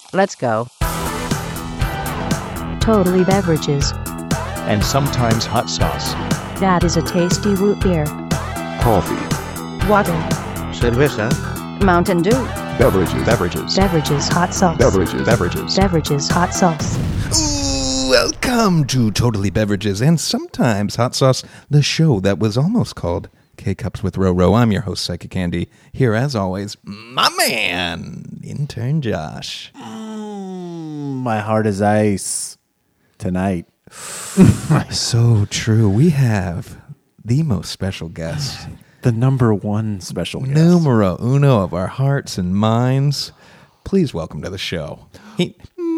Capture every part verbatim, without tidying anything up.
Let's go. Totally Beverages. And sometimes hot sauce. That is a tasty root beer. Coffee. Water. Cerveza. Mountain Dew. Beverages. Beverages. Beverages hot sauce. Beverages. Beverages. Beverages hot sauce. Ooh, welcome to Totally Beverages and sometimes Hot Sauce, the show that was almost called K-Cups with Roro. I'm your host, Psychic Andy. Here, as always, my man, intern Josh. Mm, my heart is ice tonight. So true. We have the most special guest. The number one special guest. Numero uno of our hearts and minds. Please welcome to the show. He,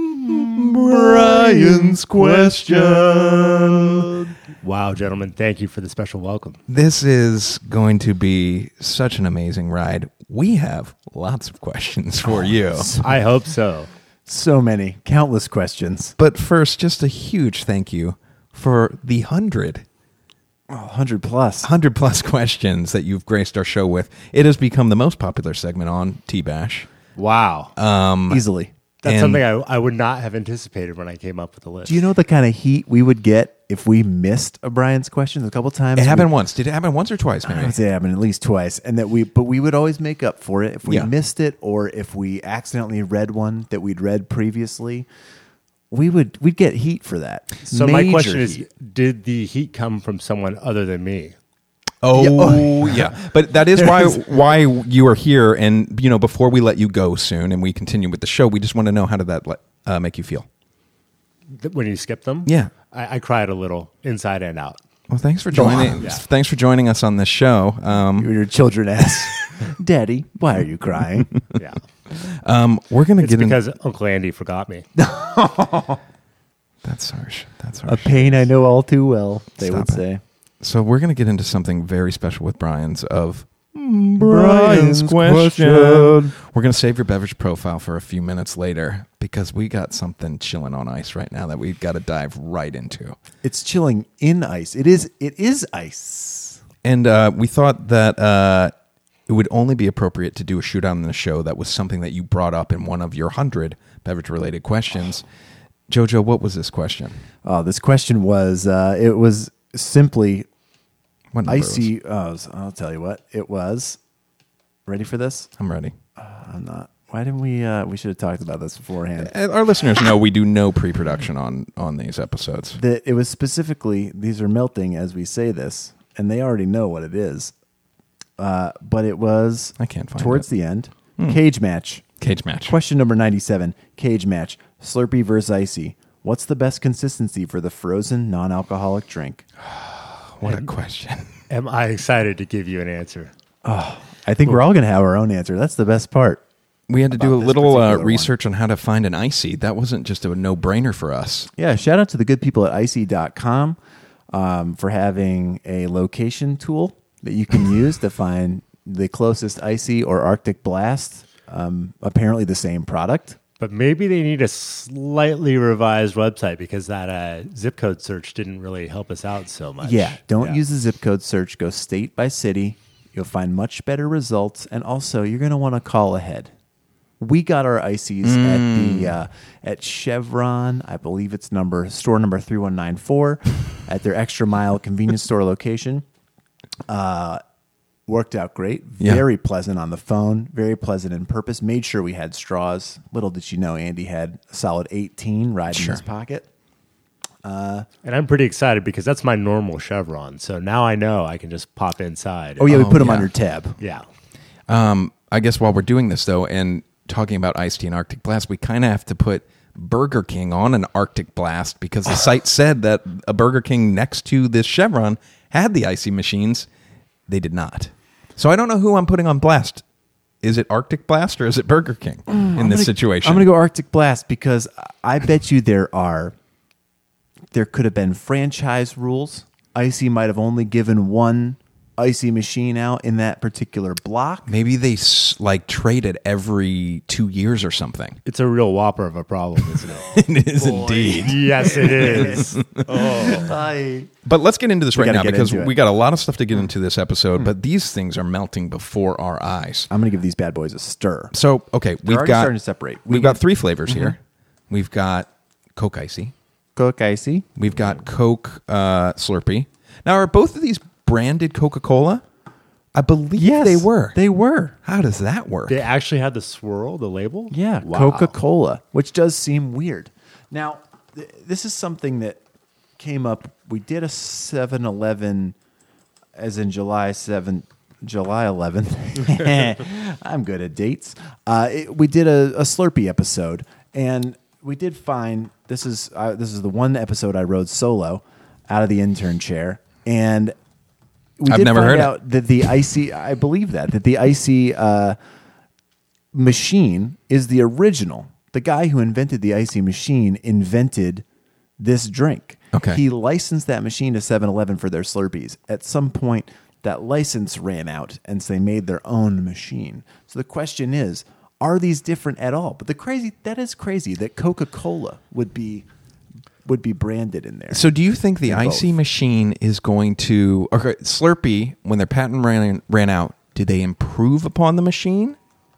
Brian's question. Wow, gentlemen, thank you for the special welcome. This is going to be such an amazing ride. We have lots of questions for you. I hope so. So many, countless questions. But first, just a huge thank you for the hundred. Oh, one hundred plus. one hundred plus questions that you've graced our show with. It has become the most popular segment on T-Bash. Wow. Um, Easily. That's and- something I, I would not have anticipated when I came up with the list. Do you know the kind of heat we would get if we missed a Brian's question a couple times? It happened we, once. Did it happen once or twice, I maybe? would say it happened at least twice, and that we, but we would always make up for it if we Yeah. missed it or if we accidentally read one that we'd read previously. We would we'd get heat for that. So my Major question heat. is, did the heat come from someone other than me? Oh, yeah. But that is why why you are here. And, you know, before we let you go soon and we continue with the show, we just want to know, how did that let, uh, make you feel? Th- When you skipped them? Yeah. I, I cried a little, inside and out. Well, thanks for joining. Yeah. Thanks for joining us on this show. Um, Your children ask, Daddy, why are you crying? Yeah. um, we're gonna It's get in. because Uncle Andy forgot me. That's harsh. That's A harsh. pain I know all too well, they Stop would it. say. So we're gonna get into something very special with Brian's of Brian's question. We're gonna save your beverage profile for a few minutes later because we got something chilling on ice right now that we've got to dive right into. It's chilling in ice. It is. It is ice. And uh, we thought that uh, it would only be appropriate to do a shootout on the show that was something that you brought up in one of your hundred beverage-related questions. Jojo, what was this question? Oh, this question was. Uh, it was simply What number was it? icy. Oh, I'll tell you what. It was. Ready for this? I'm ready. I'm not. Why didn't we? Uh, we should have talked about this beforehand. Uh, Our listeners know we do no pre-production on, on these episodes. That it was specifically. These are melting as we say this, and they already know what it is. Uh, but it was. I can't find towards it. the end. Cage match. Cage match. Question number ninety-seven. Cage match. Slurpee versus icy. What's the best consistency for the frozen non-alcoholic drink? What a question. Am I excited to give you an answer? I think we're all going to have our own answer. That's the best part. We had to do About a this little uh, particular one. research on how to find an icy. That wasn't just a no-brainer for us. Yeah, shout out to the good people at icy dot com um, for having a location tool that you can use to find the closest icy or Arctic Blast. Um, apparently the same product. But maybe they need a slightly revised website because that uh, zip code search didn't really help us out so much. Yeah, don't Yeah. use the zip code search. Go state by city. You'll find much better results. And also, you're going to want to call ahead. We got our ices at the uh, at Chevron. I believe it's number store number three one nine four at their Extra Mile convenience store location. Uh, worked out great. Yeah. Very pleasant on the phone. Very pleasant in purpose. Made sure we had straws. Little did you know, Andy had a solid eighteen right in Sure. his pocket. And I'm pretty excited because that's my normal Chevron. So now I know I can just pop inside. Oh yeah, we Oh, put them yeah. on your tab. Yeah. Um, I guess while we're doing this, though, and talking about iced tea and Arctic Blast, we kind of have to put Burger King on an Arctic Blast because the site said that a Burger King next to this Chevron had the icy machines. They did not. So I don't know who I'm putting on blast. Is it Arctic Blast or is it Burger King in this gonna- situation? I'm going to go Arctic Blast because I bet you there are, there could have been franchise rules. Icy might have only given one icy machine out in that particular block. Maybe they s- like trade it every two years or something. It's a real whopper of a problem, isn't it? It is indeed. Yes, it is. I, But let's get into this We right gotta now get because into it. we got a lot of stuff to get into this episode, but these things are melting before our eyes. I'm going to give these bad boys a stir. So, okay, we've already got starting to separate. We We've got get- three flavors here. We've got Coke Icy. Coke icy. We've got Coke uh, Slurpee. Now, are both of these branded Coca-Cola? I believe Yes, they were. They were. How does that work? They actually had the swirl, the label? Yeah, Wow. Coca-Cola, which does seem weird. Now, th- this is something that came up. We did a seven eleven, as in July seventh, July eleventh. I'm good at dates. Uh, it, we did a, a Slurpee episode, and we did find this is uh, this is the one episode I rode solo out of the intern chair, and we I've did never find heard it. out that the icy. I believe that that the icy. Uh, machine is the original. The guy who invented the icy machine invented this drink. Okay. He licensed that machine to seven eleven for their Slurpees. At some point, that license ran out, and so they made their own machine. So the question is, are these different at all? But the crazy that is crazy that Coca-Cola would be would be branded in there. So, do you think the They're Icy both. machine is going to okay, Slurpee when their patent ran ran out? Did they improve upon the machine,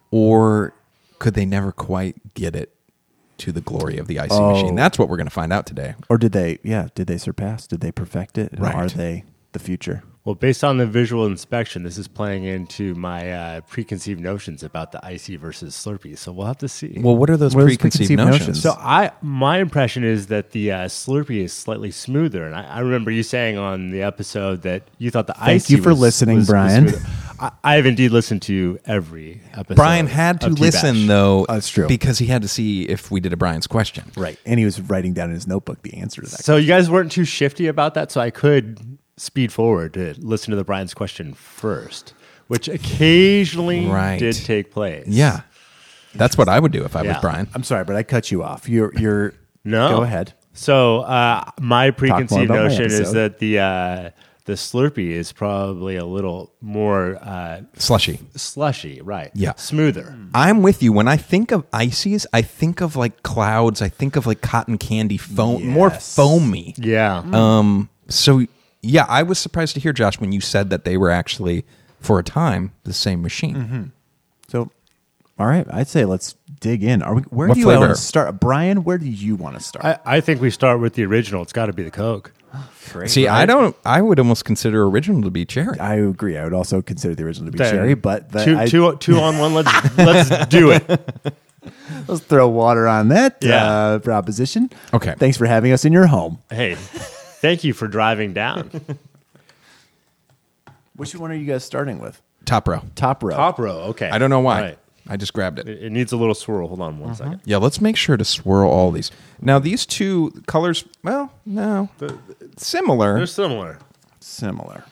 or could they never quite get it to the glory of the Icy Oh. machine? That's what we're going to find out today. Or did they? Yeah, did they surpass? Did they perfect it? And Right. Are they the future? Well, based on the visual inspection, this is playing into my uh, preconceived notions about the Icy versus Slurpee. So we'll have to see. Well, what are those What are those preconceived, preconceived notions? notions? So I, my impression is that the uh, Slurpee is slightly smoother, and I, I remember you saying on the episode that you thought the Thank Icy you for was- listening, was- was Brian. smoother. I, I have indeed listened to every episode. Brian had to of listen T-Bash. though, Oh, that's true. because he had to see if we did a Brian's question. Right. And he was writing down in his notebook the answer to that. So you guys weren't too shifty about that, so I could speed forward to listen to the Brian's question first, which occasionally Right. did take place. Yeah, that's what I would do if I was Yeah. Brian. I'm sorry, but I cut you off. You're you're No. Go ahead. So uh, my preconceived about my notion is episode. that the uh, the Slurpee is probably a little more uh, Slushy. slushy, right? Yeah. Smoother. I'm with you. When I think of ices, I think of like clouds. I think of like cotton candy foam, more Yes. foamy. Yeah. Um. So yeah, I was surprised to hear, Josh, when you said that they were actually, for a time, the same machine. So, all right, I'd say let's dig in. Are we? Where What do you flavor? want to start, Brian? Where do you want to start? I, I think we start with the original. It's got to be the Coke. Great, See, I right? don't. I would almost consider original to be cherry. I agree. I would also consider the original to be Then cherry, but the, two, I, two, two on one. Let's let's do it. let's throw water on that Yeah. uh, proposition. Okay. Thanks for having us in your home. Hey, thank you for driving down. Which one are you guys starting with? Top row. Top row. Top row. Okay. I don't know why. Right. I just grabbed it. It, it needs a little swirl. Hold on one second. Yeah, let's make sure to swirl all these. Now, these two colors, well, no, similar. They're similar. Similar.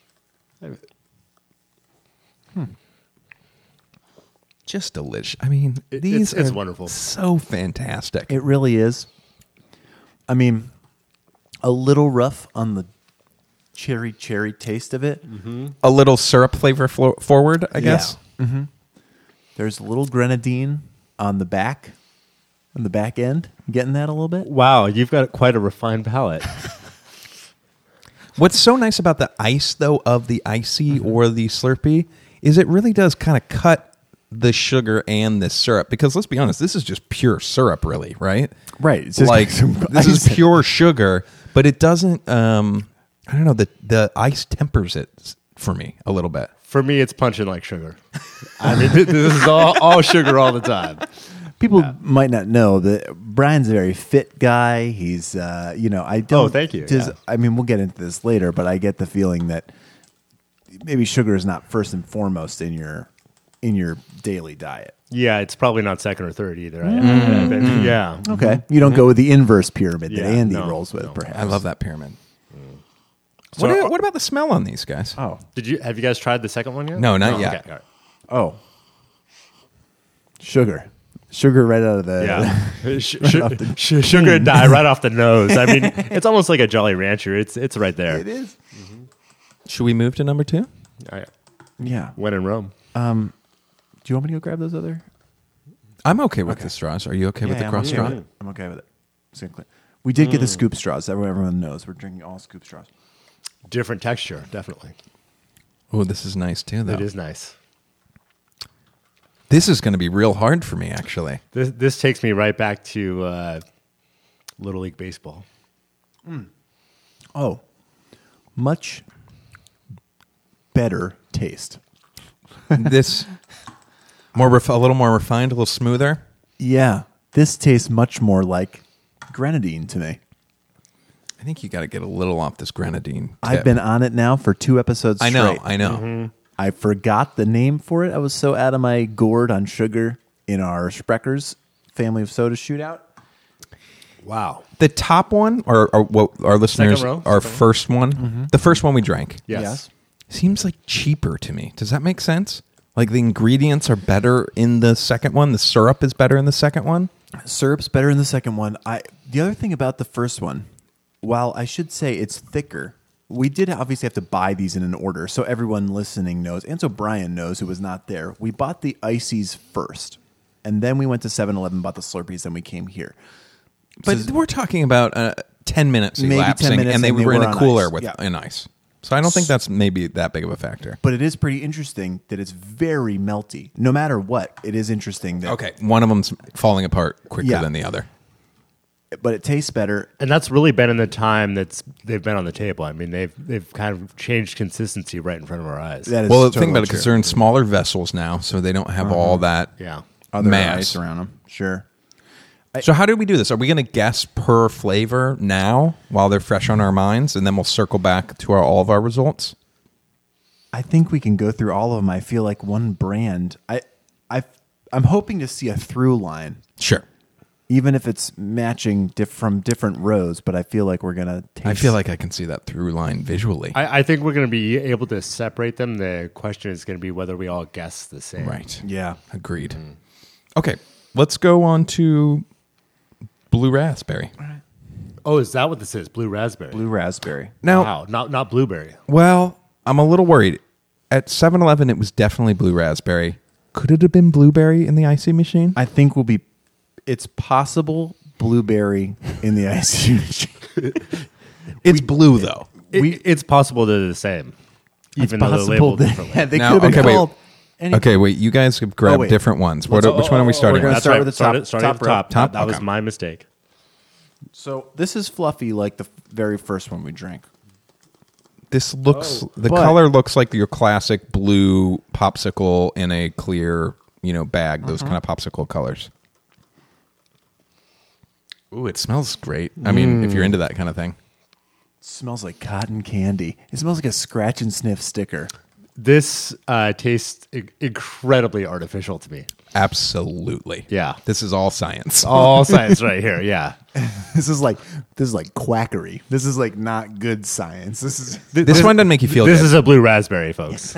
Just delicious. I mean, It- these it's- it's are wonderful. so fantastic. It really is. I mean, a little rough on the cherry cherry taste of it. A little syrup flavor flo- forward, I guess. Mm-hmm. There's a little grenadine on the back, on the back end. You getting that a little bit? Wow, you've got quite a refined palate. What's so nice about the ice, though, of the icy Mm-hmm. or the Slurpee is it really does kind of cut the sugar and the syrup. Because let's be honest, this is just pure syrup, really, right? Right. It's just Like some this is ice. pure sugar, but it doesn't. Um, I don't know. The the ice tempers it for me a little bit. For me, it's punching like sugar. I mean, th- this is all, all sugar all the time. People might not know that Brian's a very fit guy. He's, uh, you know, I don't. Oh, thank you, just- yeah. I mean, we'll get into this later, but I get the feeling that maybe sugar is not first and foremost in your in your daily diet. Yeah, it's probably not second or third either. I, I bet- yeah. Okay, you don't go with the inverse pyramid that Yeah, Andy no, rolls with. no. Perhaps I love that pyramid. So, what, what about the smell on these guys? Oh, Did you have you guys tried the second one yet? No, not yet. Okay, all right. oh, sugar, sugar right out of the. Yeah, sh- sh- sh- sugar and dye right off the nose. I mean, it's almost like a Jolly Rancher. It's it's right there. It is. Should we move to number two? I, Yeah. when in Rome. Do you want me to go grab those other? I'm okay with the straws. Are you okay with Yeah, the I'm cross okay straw? with it. I'm okay with it. It's gonna clean. We did get the scoop straws. Everyone everyone knows we're drinking all scoop straws. Different texture, definitely. Oh, this is nice too, though. It is nice. This is going to be real hard for me, actually. This this takes me right back to uh, Little League baseball. Oh, much better taste. This more ref- a little more refined, a little smoother. Yeah, this tastes much more like grenadine to me. I think you got to get a little off this grenadine. I've tip. been on it now for two episodes I know, straight. I know. Mm-hmm. I forgot the name for it. I was so out of my gourd on sugar in our Spreckers family of soda shootout. Wow. The top one, or, or what our listeners, Second row? our Second row? first one, Mm-hmm. the first one we drank, Yes. Yes. seems like cheaper to me. Does that make sense? Like the ingredients are better in the second one. The syrup is better in the second one. Syrup's better in the second one. I the other thing about the first one, while I should say it's thicker, we did obviously have to buy these in an order, so everyone listening knows, and so Brian knows who was not there. We bought the ices first, and then we went to seven eleven, bought the Slurpees, then we came here. But So- we're talking about uh, ten minutes Maybe ten elapsing, minutes and they and they were in were a on cooler ice. with Yeah. an ice. So I don't think that's maybe that big of a factor. But it is pretty interesting that it's very melty. No matter what, it is interesting that. Okay, one of them's falling apart quicker Yeah. than the other. But it tastes better. And that's really been in the time that's they've been on the table. I mean, they've they've kind of changed consistency right in front of our eyes. That is Well, the totally thing about it, true. because they're in smaller vessels now, so they don't have all that yeah. Other mass. ice around them. Sure. So how do we do this? Are we going to guess per flavor now while they're fresh on our minds, and then we'll circle back to our, all of our results? I think we can go through all of them. I feel like one brand. I, I, I'm hoping to see a through line, Sure. even if it's matching diff- from different rows. But I feel like we're gonna. Taste I feel like I can see that through line visually. I, I think we're going to be able to separate them. The question is going to be whether we all guess the same. right. yeah. Agreed. Okay, let's go on to blue raspberry. Oh, is that what this is? Blue raspberry. Blue raspberry. Now, Wow, not not blueberry. well, I'm a little worried. At seven eleven, it was definitely blue raspberry. Could it have been blueberry in the icy machine? I think will be. It's possible blueberry in the ice machine. It's blue, though. It, We- it's possible they're the same, even though they're labeled that- differently. yeah, they Now, could have been okay, wait. called. any- Okay, wait. You guys have grabbed Oh, wait. different ones. What, Let's- which one are we oh, starting we're gonna with? That's start right. with the Started- top- starting top at the row. top. Top? That, that was Okay. my mistake. So this is fluffy, like the f- very first one we drank. This looks. the But- color looks like your classic blue popsicle in a clear, you know, bag. Those kind of popsicle colors. Ooh, it smells great. I mean, if you're into that kind of thing. It smells like cotton candy. It smells like a scratch and sniff sticker. This uh, tastes I- incredibly artificial to me. Absolutely. Yeah. This is all science. All science right here. Yeah. This is like this is like quackery. This is like not good science. This is This one doesn't make you feel This good. is a blue raspberry, folks.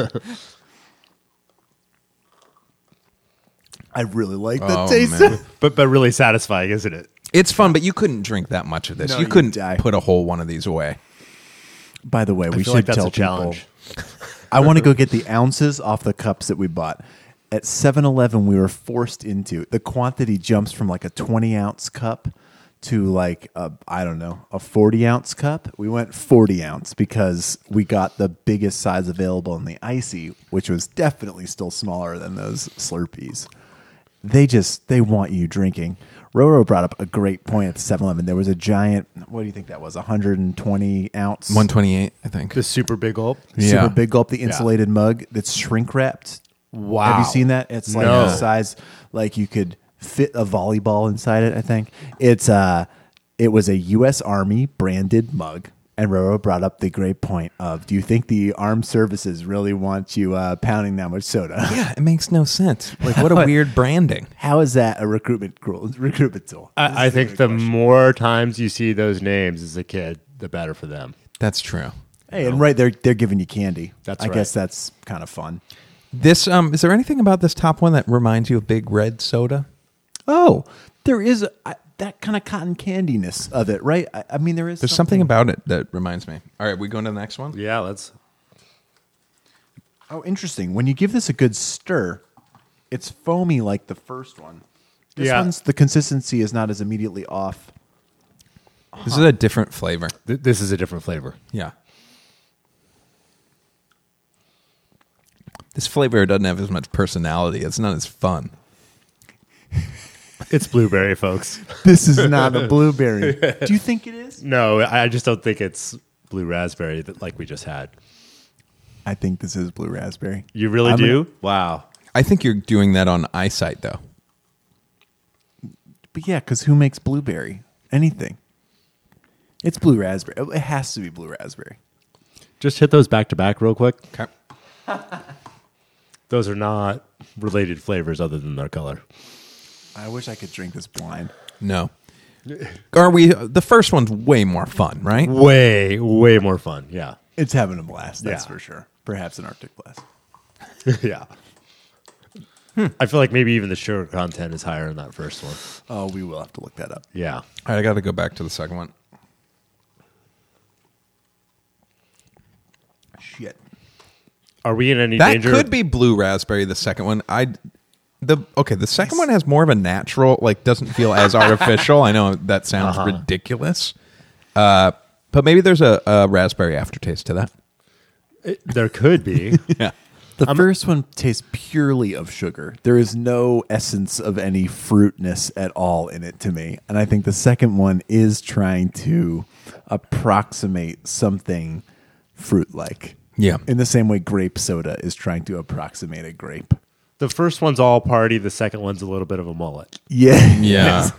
I really like the Oh, taste. man. but but really satisfying, isn't it? It's fun, but you couldn't drink that much of this. No, you you'd couldn't die. put a whole one of these away. By the way, we I feel should like that's tell a challenge. people. I want to go get the ounces off the cups that we bought. At seven eleven, we were forced into the quantity jumps from like a twenty ounce cup to like a, I don't know, a forty ounce cup. We went forty ounce because we got the biggest size available in the icy, which was definitely still smaller than those Slurpees. They just they want you drinking. Roro brought up a great point at seven eleven. There was a giant, what do you think that was, one hundred twenty ounce? one twenty-eight, I think. The super big gulp. Yeah. Super big gulp, the insulated mug that's shrink wrapped. Wow. Have you seen that? It's like No. the size, like you could fit a volleyball inside it, I think. It's uh it was a U S Army branded mug. And Roro brought up the great point of, do you think the armed services really want you uh, pounding that much soda? Yeah, it makes no sense. Like, what a weird branding. How is that a recruitment cruel, recruitment tool? This I, I is a think good the question. more times you see those names as a kid, the better for them. That's true. Hey, and right, they're they're giving you candy. That's I right. guess that's kind of fun. This um, is there anything about this top one that reminds you of Big Red Soda? Oh, there is a, I, that kind of cotton candiness of it, right? I, I mean, there is. There's something about it that reminds me. All right, we going to the next one? Yeah, let's. Oh, interesting. When you give this a good stir, it's foamy like the first one. This Yeah. one's the consistency is not as immediately off. This is a different flavor. Th- this is a different flavor. Yeah. This flavor doesn't have as much personality. It's not as fun. It's blueberry, folks. This is not a blueberry. Do you think it is? No, I I just don't think it's blue raspberry that like we just had. I think this is blue raspberry. You really I'm do? gonna- Wow. I think you're doing that on eyesight, though. But yeah, because who makes blueberry? Anything. It's blue raspberry. It has to be blue raspberry. Just hit those back to back real quick. Okay. Those are not related flavors other than their color. I wish I could drink this blind. No. Are we? The first one's way more fun, right? Way, way more fun. Yeah. It's having a blast, that's Yeah. for sure. Perhaps an Arctic blast. yeah. I feel like maybe even the sugar content is higher in that first one. Oh, we will have to look that up. Yeah. All right, I got to go back to the second one. Shit. Are we in any That danger? could be blue raspberry. The second one, I the okay. The second one has more of a natural, like doesn't feel as artificial. I know that sounds Uh-huh. ridiculous, uh, but maybe there's a, a raspberry aftertaste to that. It- there could be. Yeah, The first one tastes purely of sugar. There is no essence of any fruitness at all in it to me. And I think the second one is trying to approximate something fruit-like. Yeah. In the same way grape soda is trying to approximate a grape. The first one's all party. The second one's a little bit of a mullet. Yeah. Yeah.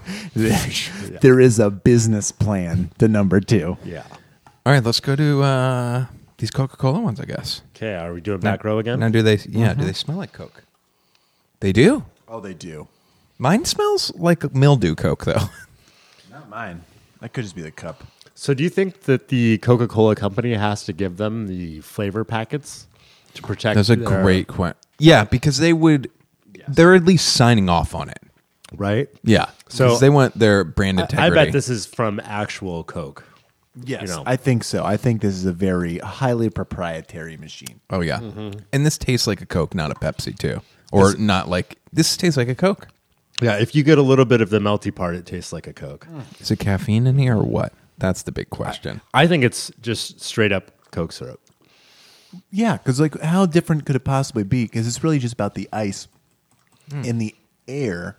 There is a business plan to number two. Yeah. All right, let's go to uh, these Coca-Cola ones, I guess. Okay. Are we doing back row again? Now, do they? Yeah, do they smell like Coke? They do. Oh, they do. Mine smells like mildew Coke, though. Not mine. That could just be the cup. So, do you think that the Coca-Cola company has to give them the flavor packets to protect? That's a their- great question. Yeah, because they would. They're at least signing off on it. right? Yeah. So- So they want their brand I, I integrity. bet this is from actual Coke. Yes, You know. I think so. I think this is a very highly proprietary machine. Oh yeah. And this tastes like a Coke, not a Pepsi, too, or not like this tastes like a Coke. Yeah, if you get a little bit of the melty part, it tastes like a Coke. Is it caffeine in here or what? That's the big question. I think it's just straight up Coke syrup. Yeah, because like, how different could it possibly be? Because it's really just about the ice in the air.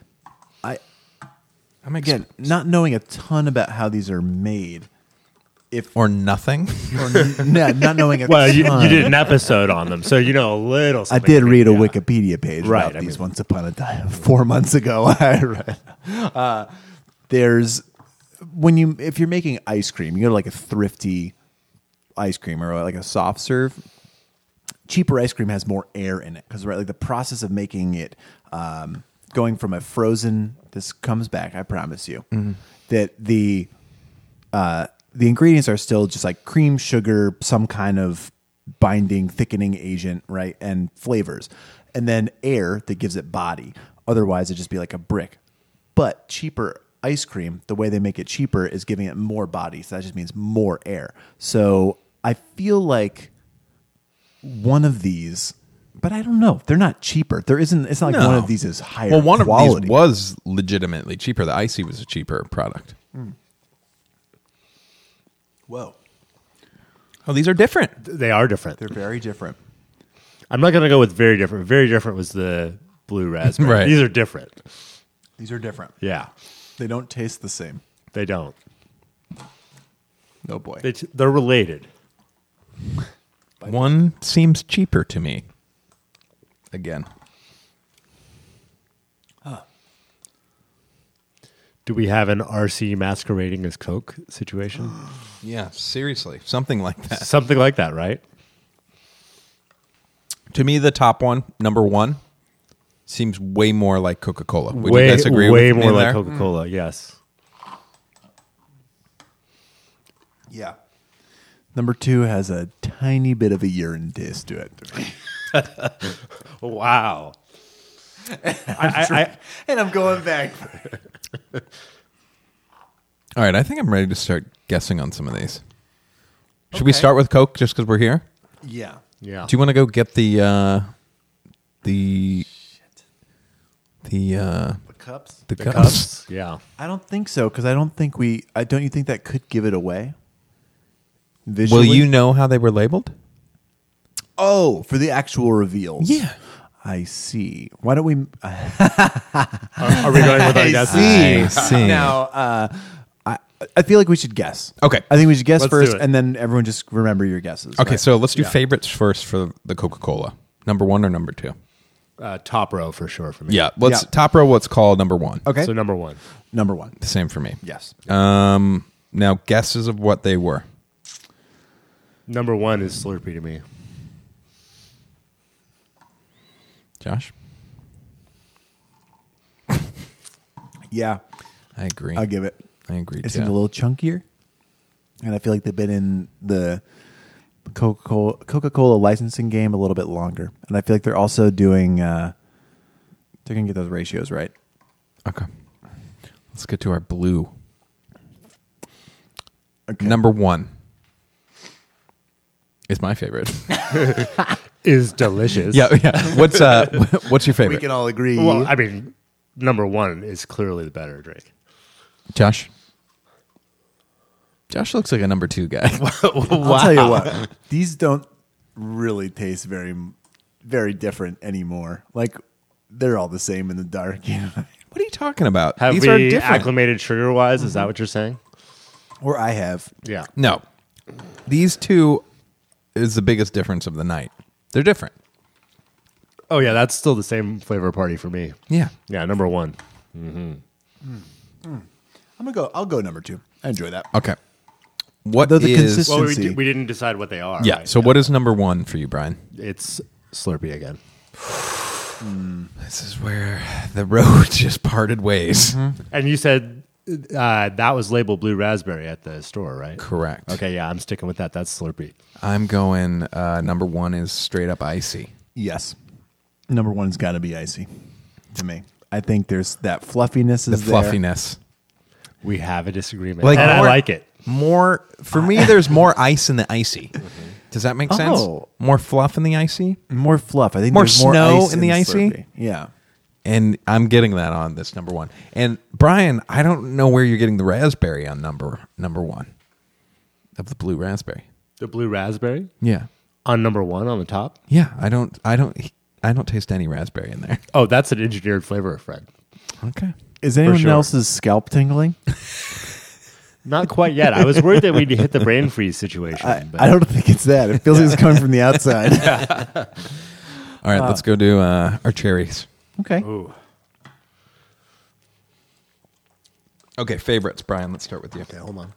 I I'm again not knowing a ton about how these are made. If or nothing. or n- yeah, not knowing a Well, you, ton. you did an episode on them, so you know a little. I Something. did read a Yeah. Wikipedia page Right, about I these mean- once upon a time, four months ago. I read. Uh, there's when you if you're making ice cream, you go to like a thrifty ice cream or like a soft serve. Cheaper ice cream has more air in it because right, like the process of making it, um, going from a frozen. This comes back, I promise you. That the uh, the ingredients are still just like cream, sugar, some kind of binding, thickening agent, right, and flavors, and then air that gives it body. Otherwise, it'd just be like a brick. But cheaper ice cream, the way they make it cheaper is giving it more body. So that just means more air. So I feel like one of these, but I don't know. They're not cheaper. There isn't. It's not like No. one of these is higher. Well, one quality. of these was legitimately cheaper. The Icy was a cheaper product. Whoa. Oh, these are different. They are different. They're very different. I'm not going to go with very different. Very different was the blue raspberry. Right. These are different. These are different. Yeah, They don't taste the same. they don't. Oh boy. They t- they're related. One seems cheaper to me. Again. Do we have an R C masquerading as Coke situation? Yeah, seriously. Something like that. Something like that, right? To me, the top one, number one, seems way more like Coca-Cola. Would way you guys agree way with me more like there? Coca Cola. Yes. Yeah. Number two has a tiny bit of a urine taste to it. Wow. I, I, I, And I'm going back. All right, I think I'm ready to start guessing on some of these. Should we Okay. start with Coke just because we're here? Yeah. Yeah. Do you want to go get the uh, the the uh, The cups? the, The cups? cups. Yeah. I don't think so because I don't think we. I don't you think that could give it away? Will Visually? you know how they were labeled? Oh, for the actual reveals. Yeah. I see. Why don't we? Are, are we going with our guesses? I see. Now, uh, I I feel like we should guess. Okay. I think we should guess Let's do first, it. and then everyone just remember your guesses. Okay, right? so let's do Yeah. favorites first for the Coca-Cola. Number one or number two? Uh, top row for sure for me. Yeah. Let's Yeah. top row. What's called number one. okay. So number one. Number one. The same for me. Yes. Um. Now guesses of what they were. Number one is Slurpee to me. Josh. Yeah, I agree. I'll give it. I agree It too. seems a little chunkier, and I feel like they've been in the Coca-Cola Coca-Cola licensing game a little bit longer, and I feel like they're also doing. Uh, they're gonna get those ratios right. Okay. Let's get to our blue. Okay. Number one is my favorite. Is delicious. yeah, yeah. What's uh? What's your favorite? We can all agree. Well, I mean, number one is clearly the better drink. Josh. Josh looks like a number two guy. I'll tell you what; these don't really taste very, very different anymore. Like they're all the same in the dark. You know? What are you talking about? Have These are we different. acclimated sugar wise? Is that what you're saying? Or I have. Yeah. No, these two is the biggest difference of the night. They're different. Oh yeah, that's still the same flavor party for me. Yeah. Yeah, number one. I'm gonna go. I'll go number two. I enjoy that. Okay. What Though the is? consist- Well, we, Consistency. di- we didn't decide what they are. yeah. right? So what is number one for you, Brian? It's Slurpee again. This is where the road just parted ways. And you said uh, that was labeled blue raspberry at the store, right? Correct. Okay, yeah, I'm sticking with that. That's Slurpee. I'm going. Uh, number one is straight up icy. Yes, number one's got to be icy to me. I think there's that fluffiness The is there. fluffiness. We have a disagreement. Like and I more- like it. More for me. There's more ice in the icy. Does that make sense? Oh. More fluff in the icy, More fluff. I think More there's more snow ice in the icy? Slurpee. Yeah. and I'm getting that on this number one. And Brian, I don't know where you're getting the raspberry on number number one of the blue raspberry. The blue raspberry Yeah, on number one on the top. yeah. I don't. I don't. I don't taste any raspberry in there. Oh, that's an engineered flavor, Fred. Okay. Is anyone sure. else's scalp tingling? Not quite yet. I was worried that we'd hit the brain freeze situation. I, but I don't think it's that. It feels like it's coming from the outside. All right. let's go do uh, our cherries. Okay. Ooh. Okay. Favorites, Brian. Let's start with you. Okay, hold on.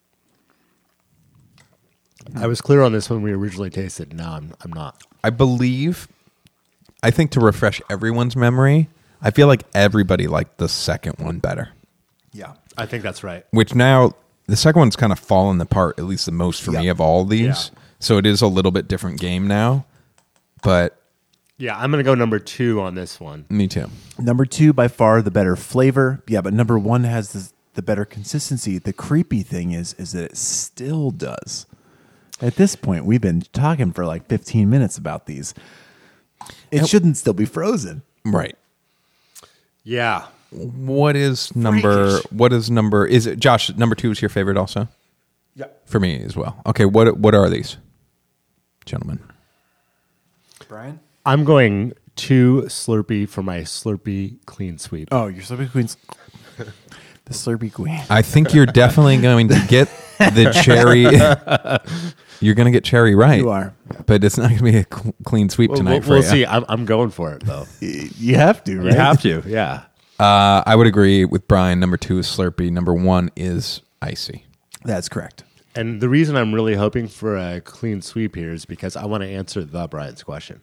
I was clear on this when we originally tasted. Now I'm I'm not. I believe. I think to refresh everyone's memory, I feel like everybody liked the second one better. Yeah. I think that's right. Which now the second one's kind of fallen apart, at least the most for me Yeah. of all these. Yeah. So it is a little bit different game now. But Yeah, I'm gonna go number two on this one. me too. Number two, by far the better flavor. Yeah, but number one has the, the better consistency. The creepy thing is, is that it still does. At this point, we've been talking for like fifteen minutes about these. It shouldn't still be frozen. Right. Yeah. What is number? Freakish. What is number? Is it Josh? Number two is your favorite, also. Yeah. For me as well. Okay. What What are these, gentlemen? Brian? I'm going two Slurpee for my Slurpee clean sweep. Oh, you're Slurpee Queen's. The Slurpee Queen. I think you're definitely going to get the cherry. You're going to get cherry right. You are. But it's not going to be a cl- clean sweep We'll, tonight we'll, for we'll you. see. I'm, I'm going for it though. You have to, right? You have to. Yeah. Uh, I would agree with Brian. Number two is Slurpee. Number one is icy. That's correct. And the reason I'm really hoping for a clean sweep here is because I want to answer the Brian's question.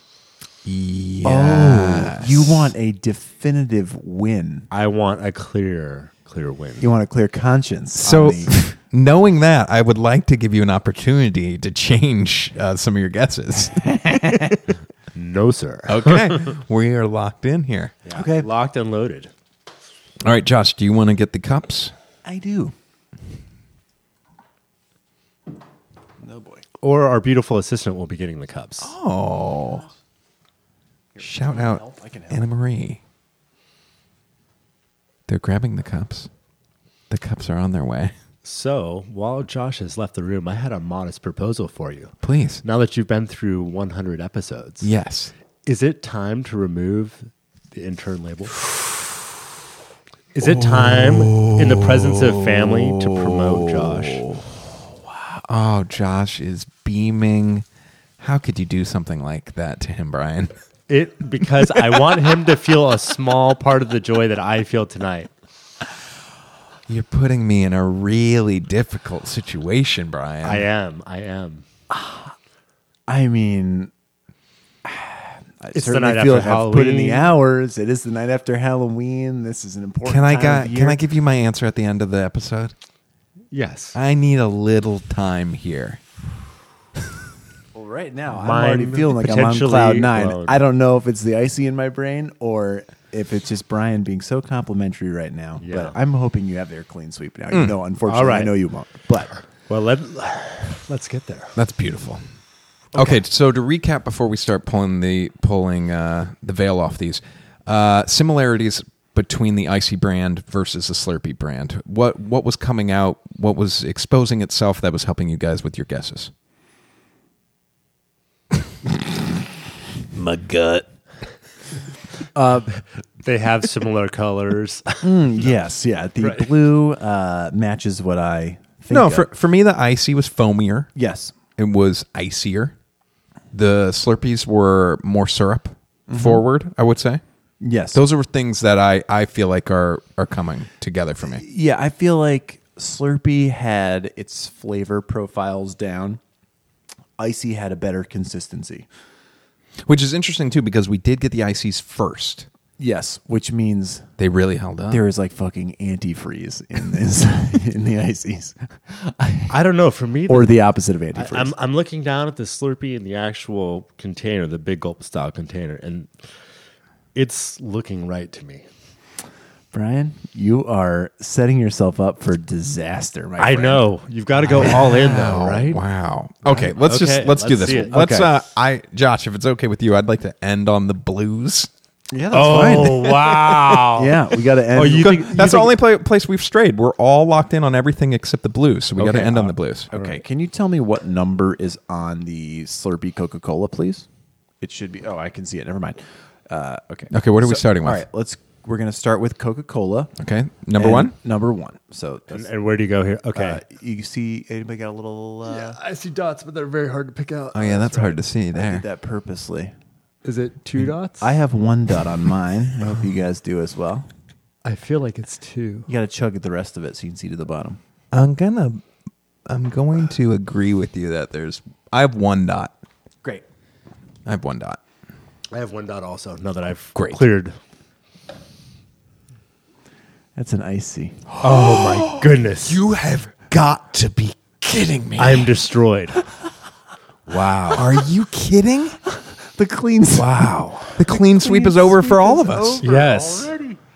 Oh, you want a definitive win. I want a clear, clear win. You want a clear conscience. So, on the- knowing that, I would like to give you an opportunity to change uh, some of your guesses. No, sir. Okay. We are locked in here. Yeah. Okay. Locked and loaded. All right, Josh, do you want to get the cups? I do. No boy. Or our beautiful assistant will be getting the cups. Oh. Shout out Anna Marie. They're grabbing the cups. The cups are on their way. So, while Josh has left the room, I had a modest proposal for you. Please. Now that you've been through one hundred episodes, Yes. is it time to remove the intern label? Is it time in the presence of family to promote Josh? Oh, Josh is beaming. How could you do something like that to him, Brian? It because I want him to feel a small part of the joy that I feel tonight. You're putting me in a really difficult situation, Brian. I am. I am. I mean, I It's the certainly night feel after like I've put in the Halloween. hours. It is the night after Halloween. This is an important Can I time got, of year. can I give you my answer at the end of the episode? Yes. I need a little time here. Well, right now, I'm Mine already feeling like I'm on potentially cloud nine. blown. I don't know if it's the icy in my brain or if it's just Brian being so complimentary right now. Yeah. But I'm hoping you have their clean sweep now. You know, unfortunately, All right. I know you won't. But Well, let let's get there. That's beautiful. Okay. so to recap before we start pulling the pulling uh, the veil off these uh, similarities between the Icy brand versus the Slurpee brand. What what was coming out? What was exposing itself that was helping you guys with your guesses? My gut. They have similar colors. mm, yes, yeah, the Right. blue uh, matches what I think. No, of. for for me the Icy was foamier. yes, It was icier. The Slurpees were more syrup forward, I would say. yes. Those are things that I, I feel like are, are coming together for me. Yeah, I feel like Slurpee had its flavor profiles down. Icy had a better consistency. Which is interesting, too, because we did get the Icies first. Yes, which means They really held up. there is like fucking antifreeze in this in the ices, I don't know. For me, or the opposite of I, antifreeze. I'm I'm looking down at the Slurpee in the actual container, the big gulp style container, and it's looking right to me. Brian, you are setting yourself up for disaster, my I friend. know you've got to go all in though, Wow, right? Wow. Okay, let's just Okay, let's, do let's this. see it. Let's Okay. uh I Josh, if it's okay with you, I'd like to end on the blues. Yeah, that's Oh fine. wow! Yeah, we got to end. Oh, you think That's the only pla place we've strayed. We're all locked in on everything except the blues, so we got to Okay, end on uh, the blues. Okay, can you tell me what number is on the Slurpee Coca-Cola, please? It should be. Oh, I can see it. Never mind. Uh, okay. Okay, what are we starting with? All right, let's. We're gonna start with Coca-Cola. Okay, number And one. Number one. So, And, that's, and where do you go here? Okay. uh, you see anybody got a little? Uh, I see dots, but they're very hard to pick out. Oh yeah, that's hard to see I there. did that purposely. Is it two dots? I have one dot on mine. I hope you guys do as well. I feel like it's two. You got to chug the rest of it so you can see to the bottom. I'm gonna, I'm going to agree with you that there's. I have one dot. Great. I have one dot. I have one dot also. Now that I've Great. cleared. That's an icy. Oh my goodness! You have got to be kidding me. I'm destroyed. Wow. Are you kidding? The clean. Wow. The clean sweep is over for all of us. Yes.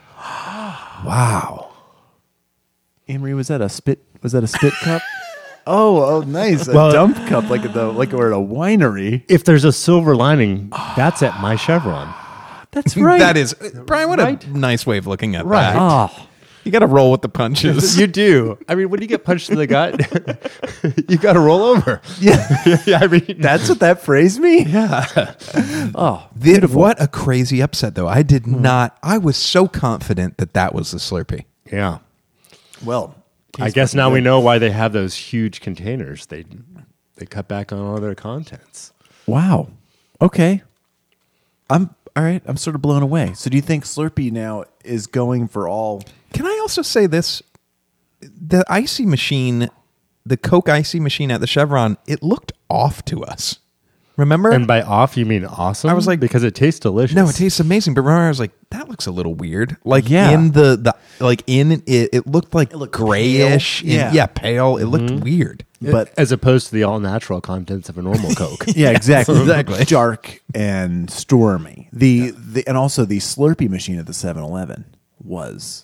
Wow. Amory, was that a spit? Was that a spit cup? Oh, oh, nice. A Well- dump cup, like at the like we're at a winery. If there's a silver lining, that's at my Chevron. That's right. That is Brian. What Right. a nice way of looking at Right. that. Oh, You got to roll with the punches. You do. I mean, when you get punched in the gut, you got to roll over. yeah. Yeah, I mean, That's what that phrase means. yeah. Oh, Th- what a crazy upset, though. I did not. I was so confident that that was the Slurpee. Yeah. well. I guess now we know why they have those huge containers. They they cut back on all their contents. Wow. Okay. I'm all right. I'm sort of blown away. So, do you think Slurpee now is going for all? Can I also say this? The icy machine, the Coke icy machine at the Chevron, it looked off to us. Remember? And by off, you mean awesome? I was like- because it tastes delicious. no, it tastes amazing. But remember, I was like, that looks a little weird. Like Yeah. in the, the like in it, it looked like looked grayish. pale. and- Yeah. yeah, pale. It looked weird. But as opposed to the all natural contents of a normal Coke. yeah, exactly, Exactly. dark and stormy. The, the and also the Slurpee machine at the seven eleven was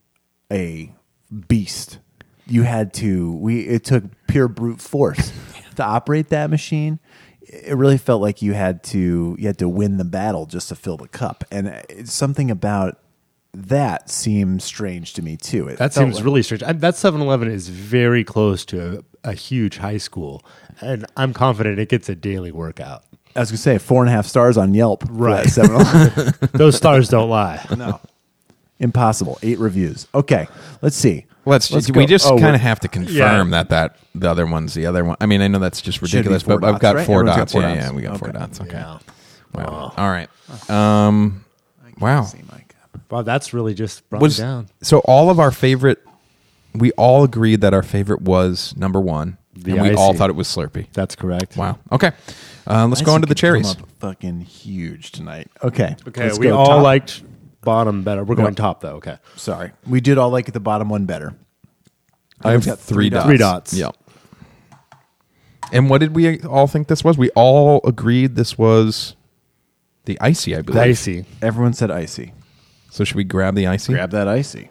a beast. You had to. We it took pure brute force to operate that machine, it really felt like you had to you had to win the battle just to fill the cup, and it's something about that seems strange to me too. It That felt seems like- really strange. I, that seven eleven is very close to a, a huge high school, and I'm confident it gets a daily workout. I was gonna say four and a half stars on Yelp. Right. seven eleven. Those stars don't lie. No, impossible. Eight reviews. Okay, let's see. Let's, Let's we go. just Oh, kind we're- of have to confirm Yeah. that that the other one's the other one. I mean, I know that's just be ridiculous, four but I've dots, got right? four Everyone's got dots. four yeah, dots. yeah, we got four Okay. dots. Okay. Yeah. Wow. All right. Um, wow. See my cup. Wow, that's really just brought Was me down. so all of our favorite. We all agreed that our favorite was number one, The and we all icy. thought it was Slurpee. That's correct. Wow. Okay. Uh, let's Icy go on to the could come cherries. up fucking huge tonight. Okay. Okay, let's we go all top. liked bottom better. We're going Yeah. top though. Okay. Sorry, we did all like the bottom one better. I have got three three dots. Three dots. Yep. And what did we all think this was? We all agreed this was the icy, I believe. Icy. Everyone said icy. So should we grab the icy? Grab that icy.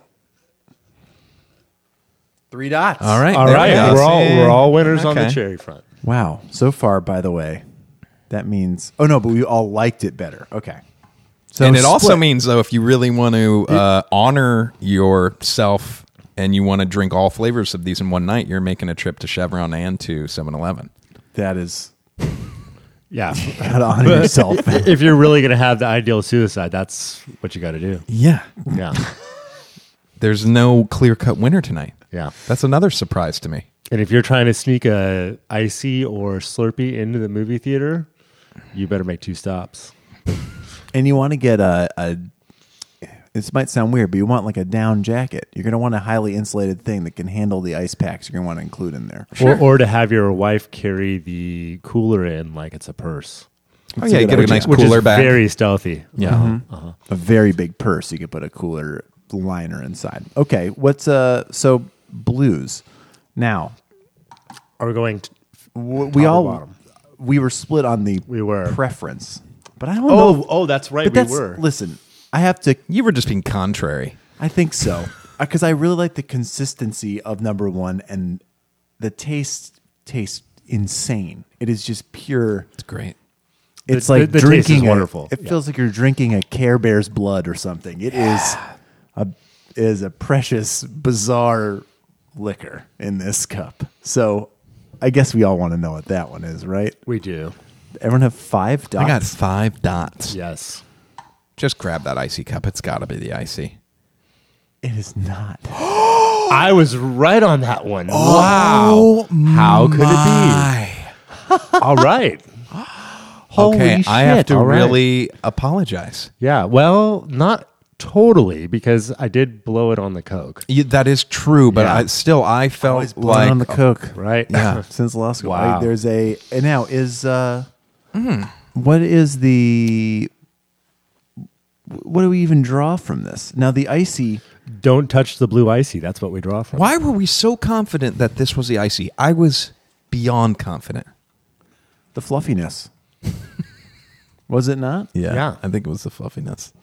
Three dots. All right. All there right, we go. we're all See? we're all winners on the Okay. cherry front. Wow. So far, by the way, that means. Oh no, but we all liked it better. Okay. So And it also split. means, though, if you really want to uh, honor yourself and you want to drink all flavors of these in one night, you're making a trip to Chevron and to seven eleven. that is Yeah. gotta honor yourself. If you're really going to have the ideal suicide, that's what you got to do. Yeah. Yeah. There's no clear-cut winner tonight. Yeah. That's another surprise to me. And if you're trying to sneak a icy or Slurpee into the movie theater, you better make two stops. And you want to get a, a. This might sound weird, but you want like a down jacket. You're going to want a highly insulated thing that can handle the ice packs you're going to want to include in there. Or, or to have your wife carry the cooler in like it's a purse. Oh, yeah, you get a nice Which cooler is bag. very stealthy. Yeah. A very big purse. You could put a cooler liner inside. Okay, what's uh? So blues. Now Are we going to, w- we Top or all bottom? we were split on the We were. preference, but I don't Oh, know. oh, that's right. but We that's were. listen. I have to. You were just being contrary. I think so because I really like the consistency of number one, and the taste tastes insane. It is just pure. It's great. It's The- like the- the taste is drinking. a- wonderful. it Yeah. feels like you're drinking a Care Bear's blood or something. It is a is a precious, bizarre liquor in this cup. So, I guess we all want to know what that one is, right? We do. Everyone have five dots. I got five dots. Yes. Just grab that icy cup. It's got to be the icy. It is not. I was right on that one. Oh, wow. How could it be? All right. Holy Okay, shit! I have to all right. really apologize. Yeah. Well, not totally because I did blow it on the Coke. Yeah, that is true, but Yeah. I, still, I felt Always blown like on the Coke. Right? Yeah. Since law school. Wow. I- there's a and now is uh, Mm. what is the what do we even draw from this? Now the icy. Don't touch the blue icy. That's what we draw from. Why were we so confident that this was the icy? I was beyond confident. The fluffiness. Was it not? Yeah. I think it was the fluffiness.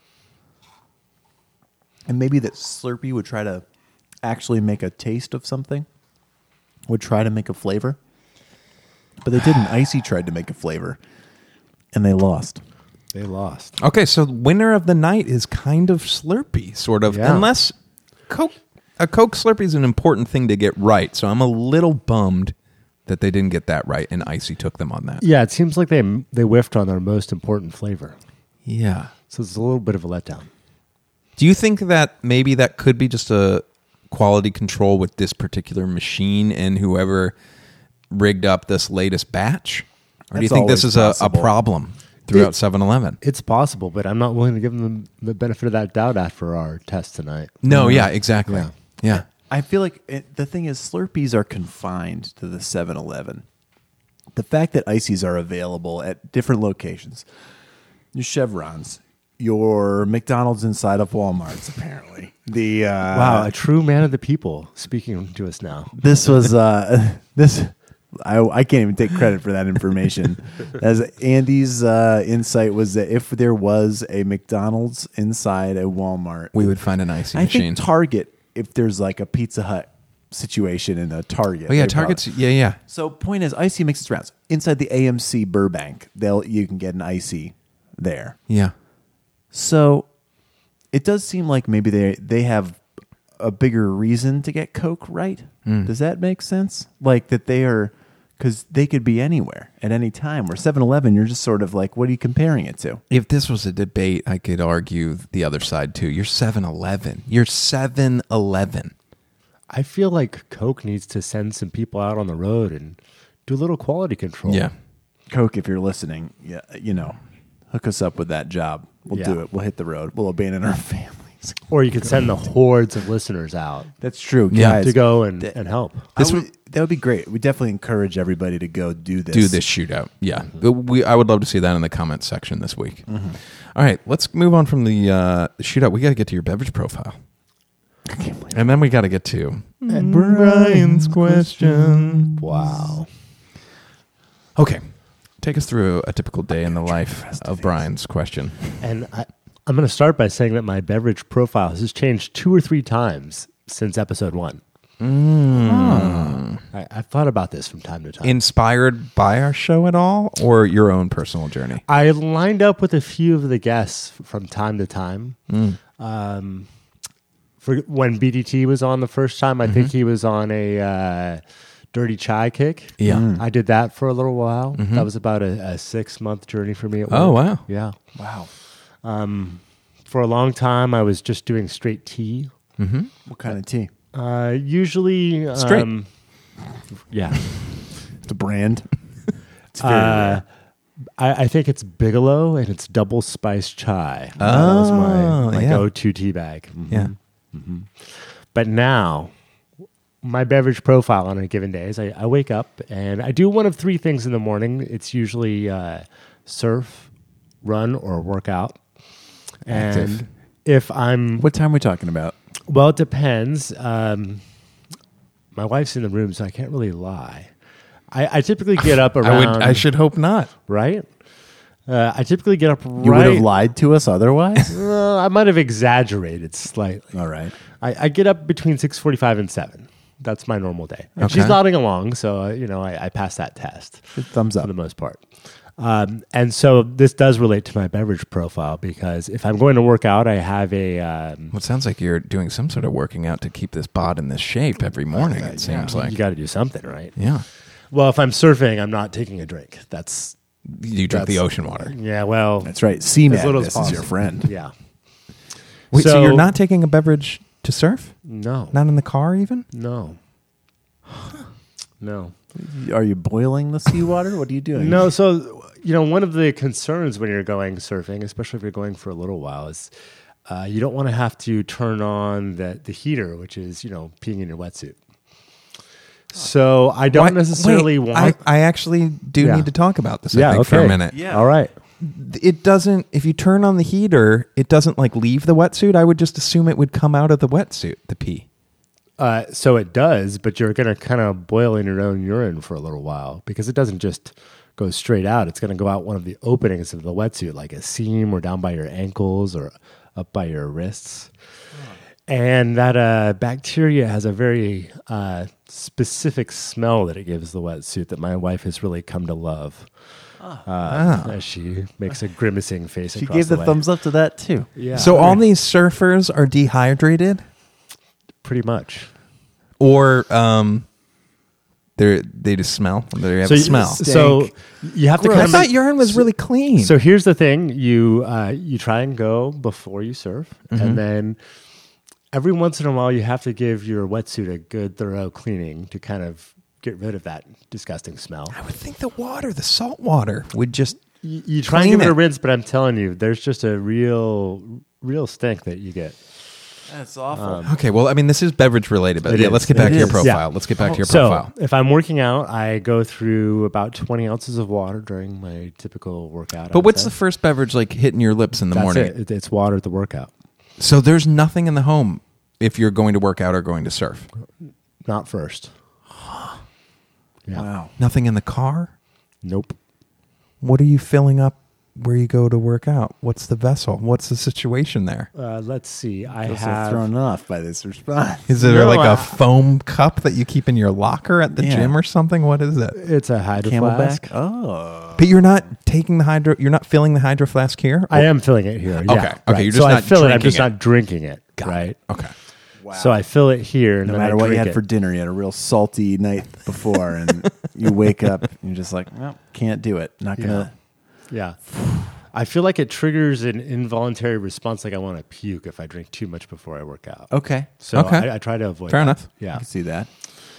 And maybe that Slurpee would try to actually make a taste of something, would try to make a flavor. But they didn't. Icy tried to make a flavor, and they lost. They lost. Okay, so winner of the night is kind of Slurpee, sort of. Yeah. Unless Coke, a Coke Slurpee is an important thing to get right. So I'm a little bummed that they didn't get that right, and Icy took them on that. Yeah, it seems like they they whiffed on their most important flavor. Yeah. So it's a little bit of a letdown. Do you think that maybe that could be just a quality control with this particular machine and whoever rigged up this latest batch? Or do you That's think this always is a, a possible. problem throughout It- seven eleven? It's possible, but I'm not willing to give them the benefit of that doubt after our test tonight. No, yeah, exactly. Yeah. Yeah. I feel like it, the thing is, Slurpees are confined to the seven eleven. The fact that Icies are available at different locations, your Chevrons, your McDonald's inside of Walmart's, apparently. The uh, Wow, a true man of the people speaking to us now. this was uh, this. I, I can't even take credit for that information. As Andy's uh, insight was that if there was a McDonald's inside a Walmart, We would find an Icy I machine. think Target, if there's like a Pizza Hut situation in a Target. Oh yeah, They probably- Target's. Yeah, yeah. So point is, Icy makes its rounds inside the A M C Burbank. They'll you can get an Icy there. Yeah. So it does seem like maybe they they have a bigger reason to get Coke, right? Mm. Does that make sense? Like that they are, because they could be anywhere at any time. Where seven eleven, you're just sort of like, what are you comparing it to? If this was a debate, I could argue the other side too. You're seven eleven. You're seven eleven. I feel like Coke needs to send some people out on the road and do a little quality control. Yeah. Coke, if you're listening, yeah, you know, hook us up with that job. We'll Yeah. do it. We'll hit the road. We'll abandon our families. Or you could send the hordes of listeners out That's true, Yeah. guys. to go and, Th- and help. This would, that would be great. We definitely encourage everybody to go do this. Do this shootout. Yeah. We, I would love to see that in the comments section this week. All right. Let's move on from the uh, shootout. We got to get to your beverage profile. I can't believe And then we got to get to Brian's question. Wow. Okay. Take us through a typical day in the life of Brian's question. And I, I'm going to start by saying that my beverage profile has changed two or three times since episode one. I, I've thought about this from time to time. Inspired by our show at all, or your own personal journey? I lined up with a few of the guests from time to time. Mm. Um, for when B D T was on the first time, I think he was on a uh, dirty chai kick. Yeah. Mm. I did that for a little while. That was about a, a six month journey for me at work. Oh, wow. Yeah. Wow. Um, for a long time, I was just doing straight tea. What kind of tea? Uh, usually, Straight. Um, yeah. It's a brand. It's very Uh, rare. I, I think it's Bigelow and it's double spiced chai. that Oh, was my, my yeah. go-to tea bag. Mhm. Yeah. But now, my beverage profile on a given day is I, I wake up and I do one of three things in the morning. It's usually uh, surf, run, or work out. Active. And if I'm, What time are we talking about? well, it depends. Um, my wife's in the room, so I can't really lie. I, I typically get up I around. would. I should hope not. right? Uh, I typically get up You right. would have lied to us otherwise? Uh, I might have exaggerated slightly. All right. I, I get up between six forty-five and seven. That's my normal day. And Okay. she's nodding along, so uh, you know I, I passed that test Good thumbs for up. the most part. Um, and so this does relate to my beverage profile because if I'm going to work out, I have a um, Well, it sounds like you're doing some sort of working out to keep this bod in this shape every morning. It seems like. you got to do something, right? Yeah. Well, if I'm surfing, I'm not taking a drink. That's You drink the That's- ocean water. yeah. Well, That's right. C As little as Madness is your possible. friend. yeah. Wait, so, So- you're not taking a beverage to surf? No, Not in the car, even? no, no. Are you boiling the seawater? What are you doing? No, so you know, one of the concerns when you're going surfing, especially if you're going for a little while, is uh, you don't want to have to turn on the the heater, which is you know peeing in your wetsuit. So I don't Why- necessarily wait, want. I, I actually do Yeah. need to talk about this. I yeah, think okay. for a minute. Yeah. All right. It doesn't. If you turn on the heater, it doesn't like leave the wetsuit. I would just assume it would come out of the wetsuit. The pee. Uh, so it does, but you're going to kind of boil in your own urine for a little while because it doesn't just go straight out. It's going to go out one of the openings of the wetsuit, like a seam or down by your ankles or up by your wrists. And that uh, bacteria has a very uh, specific smell that it gives the wetsuit that my wife has really come to love. Uh, As she makes a grimacing face. She across gave the, way. thumbs up to that too. Yeah, So all these surfers are dehydrated, pretty much. or um, they they just smell. They have So a you- smell. So you have to I kind of thought urine was really clean. So here's the thing: you uh, you try and go before you surf, Mm-hmm. and then every once in a while you have to give your wetsuit a good thorough cleaning to kind of get rid of that disgusting smell. I would think the water, the salt water, would just. You, you try and Clean give it a it. rinse, but I'm telling you, there's just a real real stink that you get. That's awful. Okay, well, I mean, this is beverage related, but It yeah, is. let's get back It to your is. profile. Yeah. Let's get back to your So profile. if I'm working out, I go through about twenty ounces of water during my typical workout. I But would what's say. the first beverage like hitting your lips in the That's morning? it. It- It's water at the workout. So there's nothing in the home if you're going to work out or going to surf. Not first. Yeah. Wow. Nothing in the car. Nope. What are you filling up where you go to work out? What's the vessel? What's the situation there? Uh, let's see. I I'm so have. thrown off by this response. Is it No, like a I- foam cup that you keep in your locker at the Yeah. gym or something? What is it? It's a hydro Camelback? flask. Oh. But you're not taking the hydro. You're not filling the hydro flask here. I am filling it here. Yeah, Okay, okay, right. you're so just I not fill it. I'm drinking just it. not drinking it. Got it. right. Okay. Wow. So I fill it here, and no then matter I what you drink had it. for dinner, you had a real salty night before, and you wake up and you're just like, well, can't do it. Not gonna. Yeah. I feel like it triggers an involuntary response, like I want to puke if I drink too much before I work out. Okay, So Okay. I, I try to avoid. Fair that. enough. I Yeah. can see that.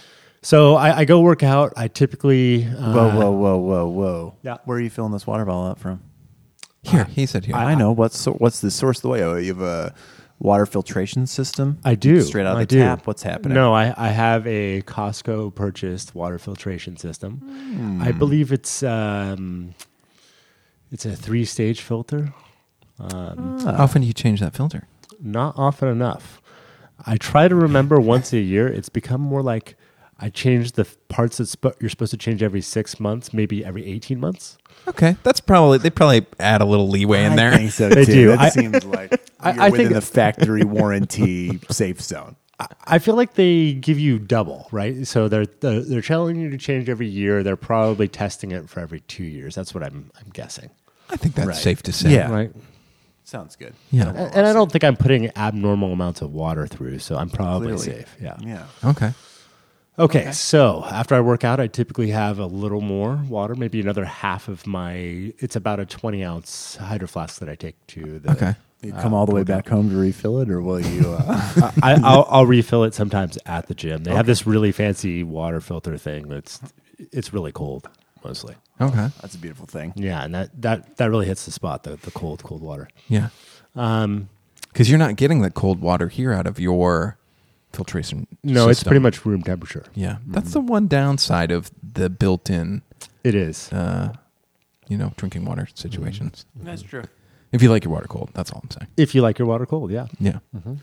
So I, I go work out. I typically. Uh, Whoa, whoa, whoa, whoa, whoa! Yeah. Where are you filling this water bottle up from? Here, he said here. I, know what's so, what's the source of the way. Oh, you have a water filtration system. I do. Straight out of I the do. tap. What's happening? No, I, I have a Costco purchased water filtration system. Hmm. I believe it's um, it's a three stage filter. Um, How often do you change that filter? Not often enough. I try to remember once a year. It's become more like I change the f- parts that sp- you're supposed to change every six months, maybe every eighteen months. Okay, that's probably they probably add a little leeway in I there. think so They too. do. That I- seems like I- you're I within think- the factory warranty safe zone. I feel like they give you double, right? So they're they're, they're telling you to change every year. They're probably testing it for every two years. That's what I'm I'm guessing. I think that's Right. safe to say. Yeah. Right. Sounds good. Yeah. And, and I don't think I'm putting abnormal amounts of water through, so I'm probably Clearly. safe. Yeah. Yeah. Okay. Okay, so after I work out, I typically have a little more water, maybe another half of my. It's about a twenty ounce hydro flask that I take to the. Okay. You come all the way back home to refill it, or will you? Uh, I, I'll, I'll refill it sometimes at the gym. They have this really fancy water filter thing that's it's really cold mostly. Okay. that's a beautiful thing. Yeah, and that, that, that really hits the spot, the, the cold, cold water. Yeah. Um, Because you're not getting the cold water here out of your filtration. no, it's system. pretty much room temperature. Yeah. That's the one downside of the built-in, It is. uh, you know, drinking water situations. That's true. If you like your water cold, that's all I'm saying. If you like your water cold, yeah. Yeah.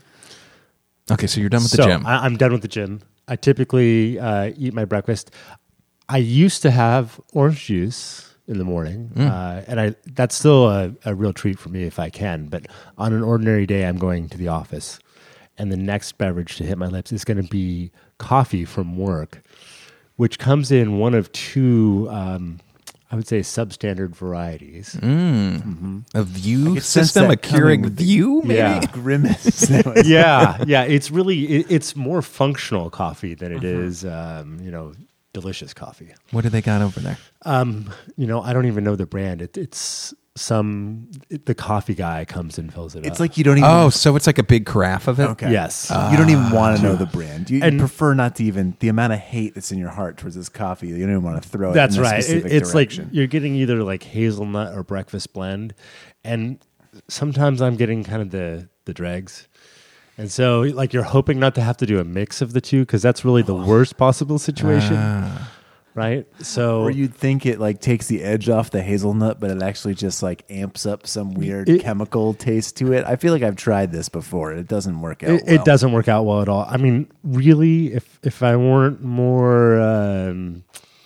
Okay, so you're done with so the gym. I, I'm done with the gym. I typically uh, eat my breakfast. I used to have orange juice in the morning, Mm. uh, and I that's still a, a real treat for me if I can. But on an ordinary day, I'm going to the office, and the next beverage to hit my lips is going to be coffee from work, which comes in one of two, um, I would say, substandard varieties. Mm. A view could sense system, a that coming Keurig with the- view, maybe? Yeah. Grimace. yeah, yeah. It's really it, it's more functional coffee than it Mm-hmm. is, um, you know, delicious coffee. What do they got over there? Um, you know, I don't even know the brand. It, it's some it, the coffee guy comes and fills it up. It's like you don't even. Oh, so it's like a big carafe of it? Okay. yes, you don't even want to know the brand. You, you And- prefer not to even the amount of hate that's in your heart towards this coffee. You don't even want to throw it. that's in a right. It, specific it's direction. like you're getting either like hazelnut or breakfast blend, and sometimes I'm getting kind of the the dregs. And so, like, you're hoping not to have to do a mix of the two because that's really the worst possible situation, Ah. right? So, Or you'd think it like takes the edge off the hazelnut, but it actually just like amps up some weird It- chemical taste to it. I feel like I've tried this before. It doesn't work out. It, well. it doesn't work out well at all. I mean, really, if if I weren't more, um,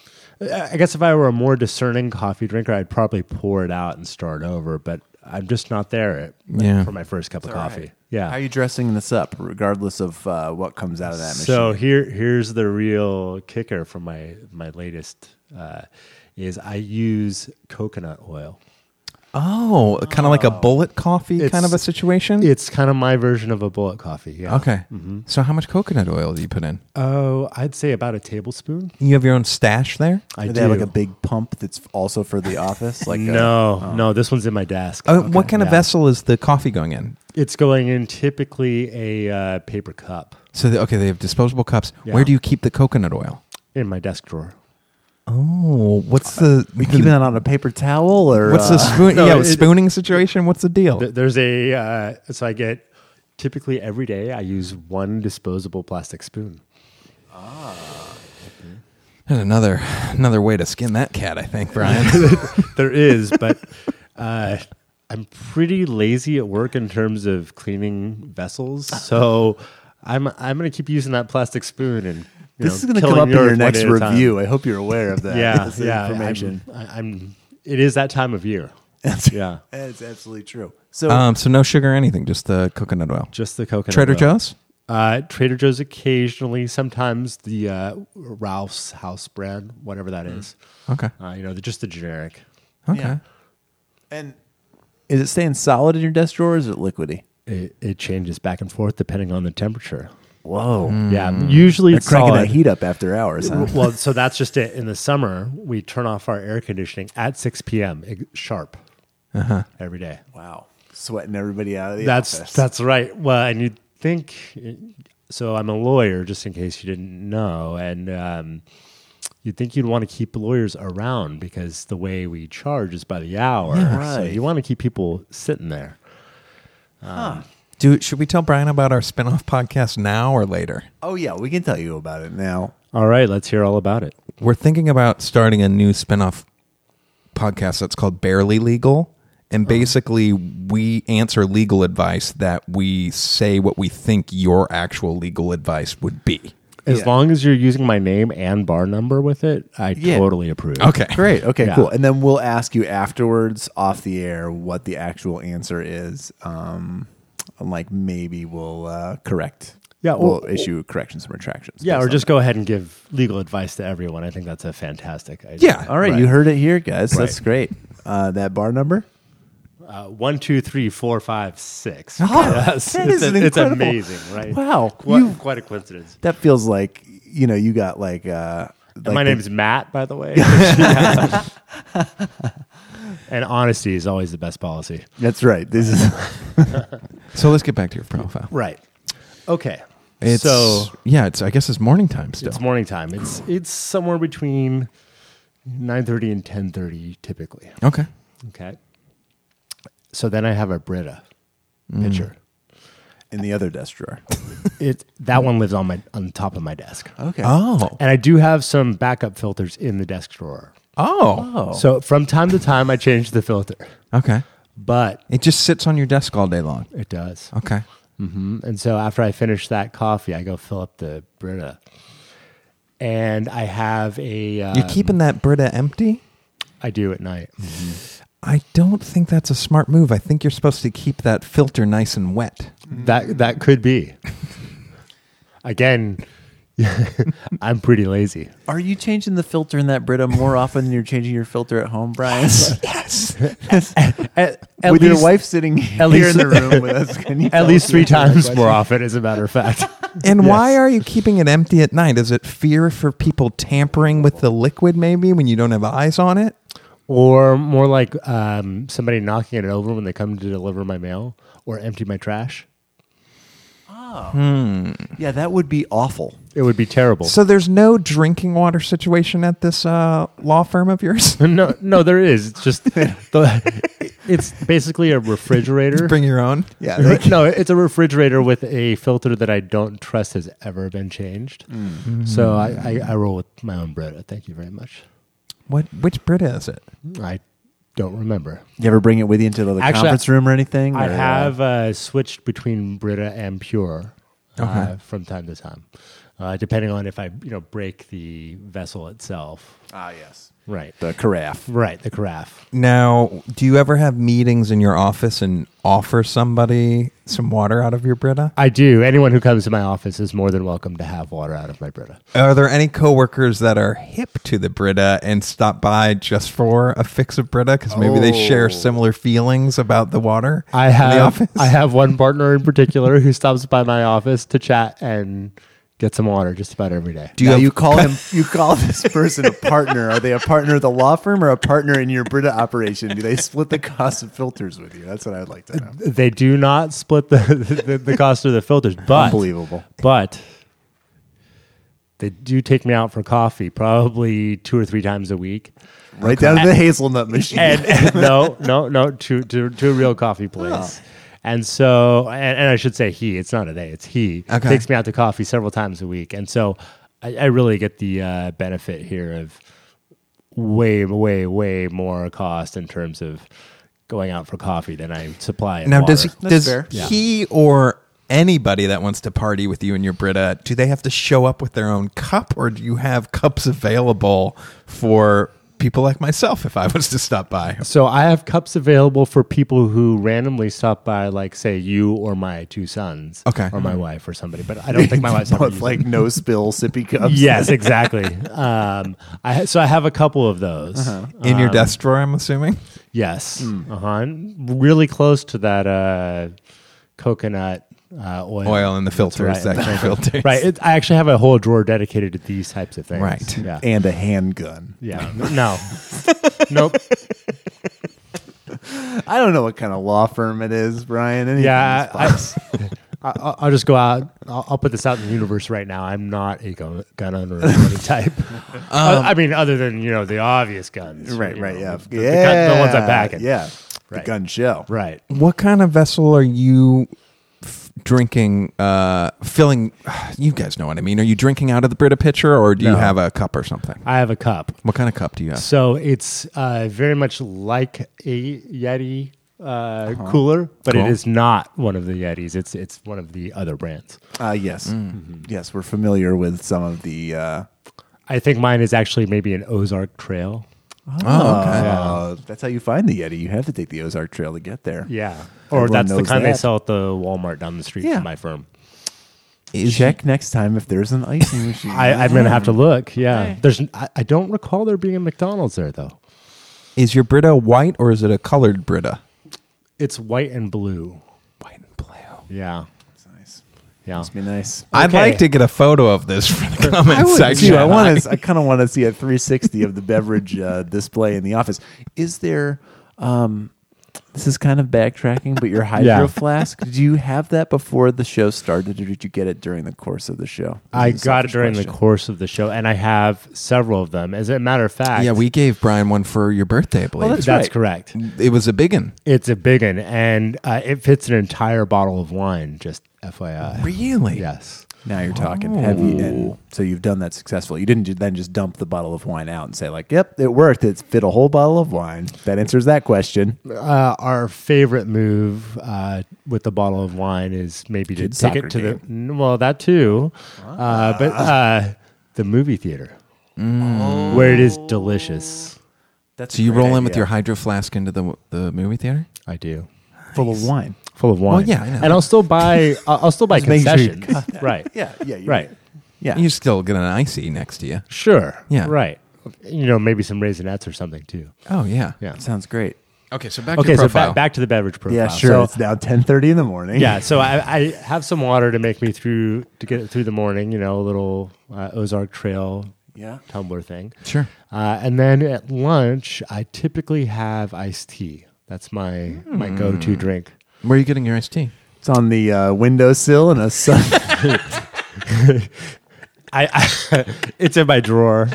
I guess if I were a more discerning coffee drinker, I'd probably pour it out and start over. But I'm just not there at, Yeah. for my first cup of All right. coffee. Yeah. How are you dressing this up, regardless of uh, what comes out of that machine? So here, here's the real kicker from my my latest uh, is I use coconut oil. Oh, kind of like a bullet coffee It's- kind of a situation? It's kind of my version of a bullet coffee. Yeah. Okay. So how much coconut oil do you put in? Oh, I'd say about a tablespoon. You have your own stash there? I do do. they have like a big pump that's also for the office? Like a- no, no, this one's in my desk. Uh, What kind of Yeah. vessel is the coffee going in? It's going in typically a uh, paper cup So, the, okay, they have disposable cups. Yeah. Where do you keep the coconut oil? in my desk drawer. Oh, what's the we keeping that on a paper towel or what's the uh, spoon? no, yeah, it- spooning situation. What's the deal? Th- There's a uh, so I get typically every day I use one disposable plastic spoon. There's another another way to skin that cat, I think, Brian. There is, but uh, I'm pretty lazy at work in terms of cleaning vessels, so I'm I'm going to keep using that plastic spoon and. You This know, is going to come killing up in yours your one next day at a time. review. I hope you're aware of that. Yeah, This yeah. information. I'm, I- I'm. It is that time of year. That's, Yeah. that's absolutely true. So Um, so no sugar or anything, just the coconut oil. Just the coconut. Trader oil. Joe's? Uh, Trader Joe's occasionally. Sometimes the uh, Ralph's House brand, whatever that is. Okay. Uh, you know, the, just the generic. Okay. Yeah. and is it staying solid in your desk drawer or is it liquidy? It, it changes back and forth depending on the temperature. Whoa. Yeah, usually They're it's cranking solid. that heat up after hours, huh? Well, so that's just it. In the summer, we turn off our air conditioning at six p.m. ex- sharp every day. Wow. Sweating everybody out of the That's office. that's right. Well, and you'd think. So I'm a lawyer, just in case you didn't know, and um, you'd think you'd want to keep lawyers around because the way we charge is by the hour. So right. you want to keep people sitting there. Do should we tell Brian about our spin-off podcast now or later? Oh, yeah. We can tell you about it now. All right, let's hear all about it. We're thinking about starting a new spin-off podcast that's called Barely Legal. And basically, we answer legal advice that we say what we think your actual legal advice would be. As Yeah. long as you're using my name and bar number with it, I Yeah. totally approve. Okay. Great. Okay, Yeah. cool. And then we'll ask you afterwards off the air what the actual answer is. Um, and like maybe we'll uh, correct. Yeah, We'll or- issue corrections and retractions. Yeah, based or on just that. go ahead and give legal advice to everyone. I think that's a fantastic idea. Yeah. All right, Right. you heard it here, guys. That's Right. great. Uh, that bar number? Uh, one, two, three, four, five, six. Oh, Yes. that it's, is a- an it's incredible- amazing, right? Wow. Quite, You- quite a coincidence. That feels like, you know, you got like... Uh, And like my the- name is Matt, by the way. And honesty is always the best policy. That's right. This is... So let's get back to your profile. Right. Okay. It's, so yeah, it's I guess it's morning time still. it's morning time. It's it's somewhere between nine thirty and ten thirty typically. Okay. Okay. So then I have a Brita Mm. pitcher. in the other desk drawer. It that one lives on my on the top of my desk. Okay. Oh. And I do have some backup filters in the desk drawer. Oh. Oh. So from time to time I change the filter. Okay. But It just sits on your desk all day long. it does. Okay. hmm And so after I finish that coffee, I go fill up the Brita. And I have a. Uh, You're keeping that Brita empty? I do at night. I don't think that's a smart move. I think you're supposed to keep that filter nice and wet. That that could be. Again, I'm pretty lazy. Are you changing the filter in that Brita more often than you're changing your filter at home, Brian? Yes. At, at with least, your wife sitting here at least- in the room with us, can you At tell least us three your times question? more often, as a matter of fact. And why Yes. are you keeping it empty at night? Is it fear for people tampering with the liquid maybe when you don't have eyes on it? Or more like um, somebody knocking it over when they come to deliver my mail or empty my trash. Yeah, that would be awful. It would be terrible. So there's no drinking water situation at this uh, law firm of yours? no, no, there is. It's just the, it's basically a refrigerator. Bring your own? Yeah, they- No, it's a refrigerator with a filter that I don't trust has ever been changed. So I, I, I roll with my own Brita. Thank you very much. What? Which Brita is it? I don't remember. You ever bring it with you into the Actually, conference room or anything? I or, uh, have uh, switched between Brita and Pure uh, Okay. from time to time, uh, depending on if I you know break the vessel itself. Ah, yes. Right, The carafe. right, the carafe. Now, do you ever have meetings in your office and offer somebody some water out of your Brita? I do. Anyone who comes to my office is more than welcome to have water out of my Brita. Are there any coworkers that are hip to the Brita and stop by just for a fix of Brita because maybe they share Oh. similar feelings about the water I in the have office? I have one partner in particular who stops by my office to chat and get some water just about every day. Do You, you, have, you call him. You call this person a partner. Are they a partner of the law firm or a partner in your Brita operation? Do they split the cost of filters with you? That's what I would like to know. They do not split the the, the cost of the filters, but Unbelievable. But they do take me out for coffee, probably two or three times a week. Right down to the hazelnut machine. And, and no, no, no, to to to a real coffee place. And so, and, and I should say he. It's not a they. It's he. Okay. Takes me out to coffee several times a week, and so I, I really get the uh, benefit here of way, way, way more cost in terms of going out for coffee than I supply. in now, water. does, That's does fair. he or anybody that wants to party with you in your Brita, do they have to show up with their own cup or do you have cups available for people like myself if I was to stop by. So I have cups available for people who randomly stop by, like say you or my two sons, Okay. or my wife or somebody. But I don't think my wife's ever Both used like them. no spill sippy cups. Yes, exactly. um, I ha- so I have a couple of those. In your desk drawer, I'm assuming? Yes, uh-huh. Really close to that uh, coconut uh, oil. Oil and the That's filters, right. that kind of filters. Right. It, I actually have a whole drawer dedicated to these types of things. Right. Yeah. And a handgun. Yeah. No. Nope. I don't know what kind of law firm it is, Brian. Anything Yeah. is I, fine. I, I'll I'll just go out. I'll, I'll put this out in the universe right now. I'm not a gun, gun owner of any type. Uh, I mean, other than, you know, the obvious guns. right, you right, know, yeah. The, the, gun- the ones I'm packing. Yeah. Right. The gun show. Right. What kind of vessel are you f- drinking, uh, filling? You guys know what I mean. Are you drinking out of the Brita pitcher or do you No. have a cup or something? I have a cup. What kind of cup do you have? So it's uh, very much like a Yeti uh, cooler, but Cool. it is not one of the Yetis. It's it's one of the other brands. Uh, yes. Mm-hmm. Yes, we're familiar with some of the. Uh, I think mine is actually maybe an Ozark Trail. Oh, okay. uh, That's how you find the Yeti. You have to take the Ozark Trail to get there. Yeah. Or Everyone that's the knows kind they that. sell at the Walmart down the street Yeah. from my firm. Check next time if there's an icing machine. I, I'm going to have to look. Yeah. There's. I, I don't recall there being a McDonald's there, though. Is your Brita white or is it a colored Brita? It's white and blue. White and blue. Yeah. That's nice. Yeah. Must be nice. I'd Okay. like to get a photo of this for the comment I would section. too. I want to. I kind of want to see a three sixty of the beverage uh, display in the office. Is there? Um, this is kind of backtracking, but your hydro Yeah. flask. Did you have that before the show started, or did you get it during the course of the show? I This is a got it selfish during the question. course of the show, and I have several of them. As a matter of fact, Yeah, we gave Brian one for your birthday, I believe. that's that's right. correct. It was a big one. It's a big one, and uh, it fits an entire bottle of wine. Just F Y I. Really? Yes. Now you're talking heavy, and so you've done that successfully. You didn't ju- then just dump the bottle of wine out and say like, "Yep, it worked. It fit a whole bottle of wine." That answers that question. Uh, our favorite move uh, with the bottle of wine is maybe to Kids' take soccer it to game. the n- well, that too, uh, but uh, the movie theater where it is delicious. That's So you roll in with your hydro flask into the the movie theater? I do. full of wine. Full of wine. Well, yeah, I know. And I'll still buy. I'll, I'll still buy Just make sure you concessions. got that. Right. Yeah, yeah, you- Right. Yeah, You still get an icy next to you. Sure. Yeah. Right. You know, maybe some raisinets or something too. Oh yeah. Yeah. sounds great. Okay, so back Okay, to so profile. back, back to the beverage profile. Yeah, sure. So, it's now ten thirty in the morning. yeah, so I, I have some water to make me through to get it through the morning. You know, a little uh, Ozark Trail yeah. tumbler thing. Sure. Uh, and then at lunch, I typically have iced tea. That's my my Hmm. go-to drink. Where are you getting your iced tea? It's on the uh, windowsill in a sun. I, I it's in my drawer.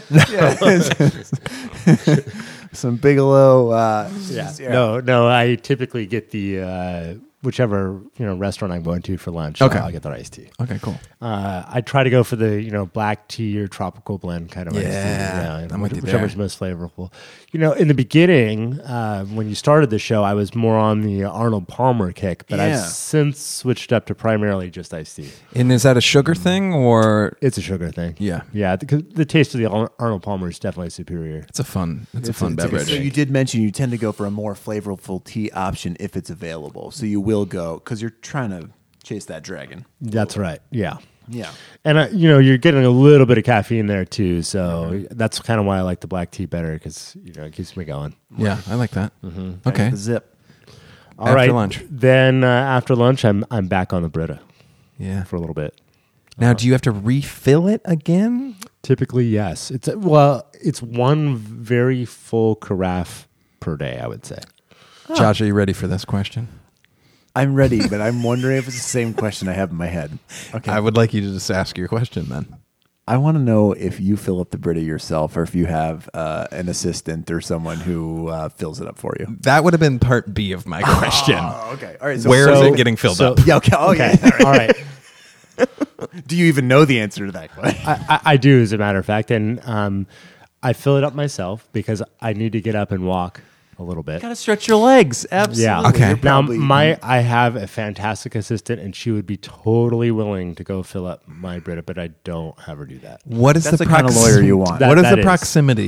Some Bigelow. Uh, Yeah. No, no. I typically get the uh, whichever you know restaurant I'm going to for lunch. Okay. I'll, I'll get the iced tea. Okay, cool. Uh, I try to go for the you know black tea or tropical blend kind of iced tea. Yeah, I'm with you whichever's there. most flavorful. You know, in the beginning, uh, when you started the show, I was more on the Arnold Palmer kick, but I've Yeah. since switched up to primarily just iced tea. And is that a sugar thing or It's a sugar thing. Yeah. yeah. Because the taste of the Ar- Arnold Palmer is definitely superior. it's a fun it's, a fun It's- beverage. So you did mention you tend to go for a more flavorful tea option if it's available. So you will go because you're trying to chase that dragon. That's right. Yeah. Yeah. And uh, you know you're getting a little bit of caffeine there too, so that's kind of why I like the black tea better because you know it keeps me going. yeah, I like that. Mm-hmm. Okay. The zip. All After right, lunch. Then uh, after lunch, I'm I'm back on the Brita Yeah. for a little bit. Now, do you have to refill it again? Typically, yes. It's a, well, it's one very full carafe per day. I would say. Josh, are you ready for this question? I'm ready, but I'm wondering if it's the same question I have in my head. Okay. I would like you to just ask your question then. I want to know if you fill up the Brita yourself or if you have uh, an assistant or someone who uh, fills it up for you. That would have been part B of my question. Oh, okay. All right. Where is so- it getting filled so- up? Yeah. Okay. Oh, Okay. yeah. All right. Do you even know the answer to that question? I, I, I do, as a matter of fact, and um, I fill it up myself because I need to get up and walk a little bit. Got to stretch your legs. Absolutely. Yeah. Okay. You're Now, probably- my I have a fantastic assistant, and she would be totally willing to go fill up my Brita, but I don't have her do that. What is That's the, the kind of prox- lawyer you want. That- what is that the is. proximity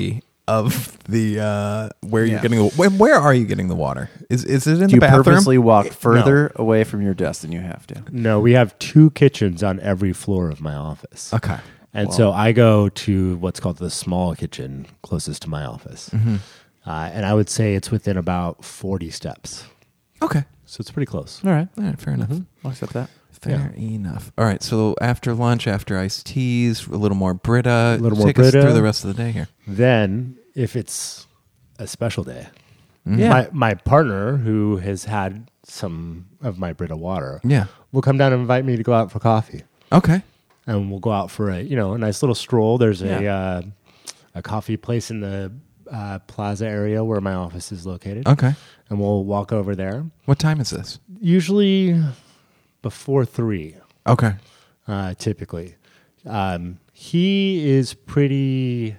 of the uh, where you're Yeah. getting the, where, where are you getting the water? Is is it in Do the you bathroom? purposely walk further away from your desk than you have to? No, we have two kitchens on every floor of my office. Okay. And so I go to what's called the small kitchen closest to my office. Mm-hmm. Uh, and I would say it's within about forty steps. Okay. So it's pretty close. All right. All right, fair enough. I'll accept that. Fair enough. All right, so after lunch, after iced teas, a little more Brita. A little more Take us Brita. through the rest of the day here. Then, if it's a special day, Yeah. my, my partner, who has had some of my Brita water, Yeah. will come down and invite me to go out for coffee. Okay. And we'll go out for a you know a nice little stroll. There's a Yeah. uh, a coffee place in the uh, plaza area where my office is located. Okay. And we'll walk over there. What time is this? Usually before three, Okay. uh, typically. Um, he is pretty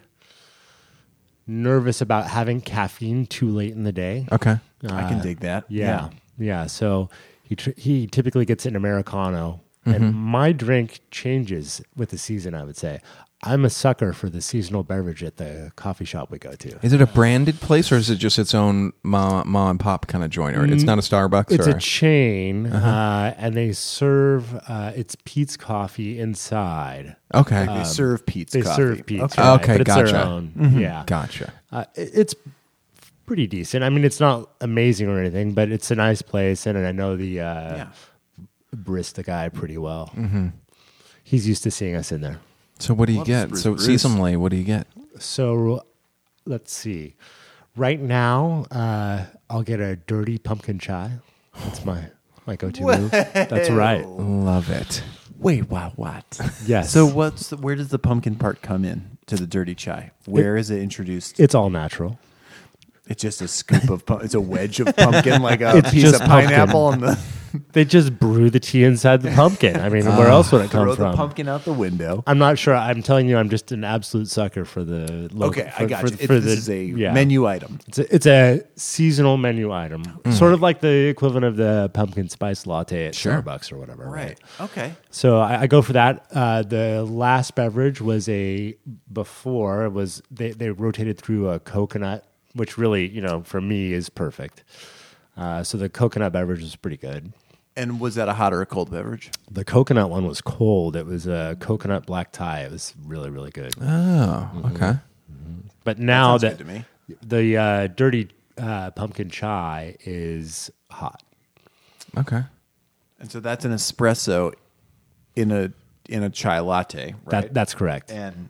nervous about having caffeine too late in the day. Okay. I can dig that. Yeah, yeah. So he tr- he typically gets an Americano, and my drink changes with the season. I would say I'm a sucker for the seasonal beverage at the coffee shop we go to. Is it a branded place or is it just its own ma, ma and pop kind of joint? Or it's not a Starbucks? It's or? a chain, uh, and they serve uh, it's Pete's coffee inside. Okay. They serve Pete's They coffee. serve Pete's, Okay. right, Okay, but it's their gotcha. own. Yeah, Gotcha. uh, it- it's pretty decent. I mean, it's not amazing or anything, but it's a nice place, and I know the uh, Yeah. barista guy pretty well. Mm-hmm. He's used to seeing us in there. So what do you Loves get? Bruce So Bruce. seasonally, what do you get? So let's see. Right now, uh, I'll get a dirty pumpkin chai. That's my my go-to move. That's right. Love it. Wait, wow, what? Yes. So what's the, where does the pumpkin part come in to the dirty chai? Where is it introduced? It's all natural. It's just a scoop of pu- it's a wedge of pumpkin, like a It's piece just of pineapple, on the They just brew the tea inside the pumpkin. I mean, where else would it come throw from? the pumpkin out the window. I'm not sure. I'm telling you, I'm just an absolute sucker for the. Local, Okay, for, I got for, you. It, for this the, is a yeah. menu item. It's a, it's a seasonal menu item, sort of like the equivalent of the pumpkin spice latte at Sure. Starbucks or whatever. Right. Okay. So I, I go for that. Uh, the last beverage was a before it was they they rotated through a coconut, which really you know for me is perfect. Uh, so the coconut beverage was pretty good. And was that a hot or a cold beverage? The coconut one was cold. It was a coconut black tie. It was really really good. Oh, okay. But now sounds that, good to me. the uh, dirty uh, pumpkin chai is hot. Okay. And so that's an espresso in a in a chai latte, right? That that's correct. and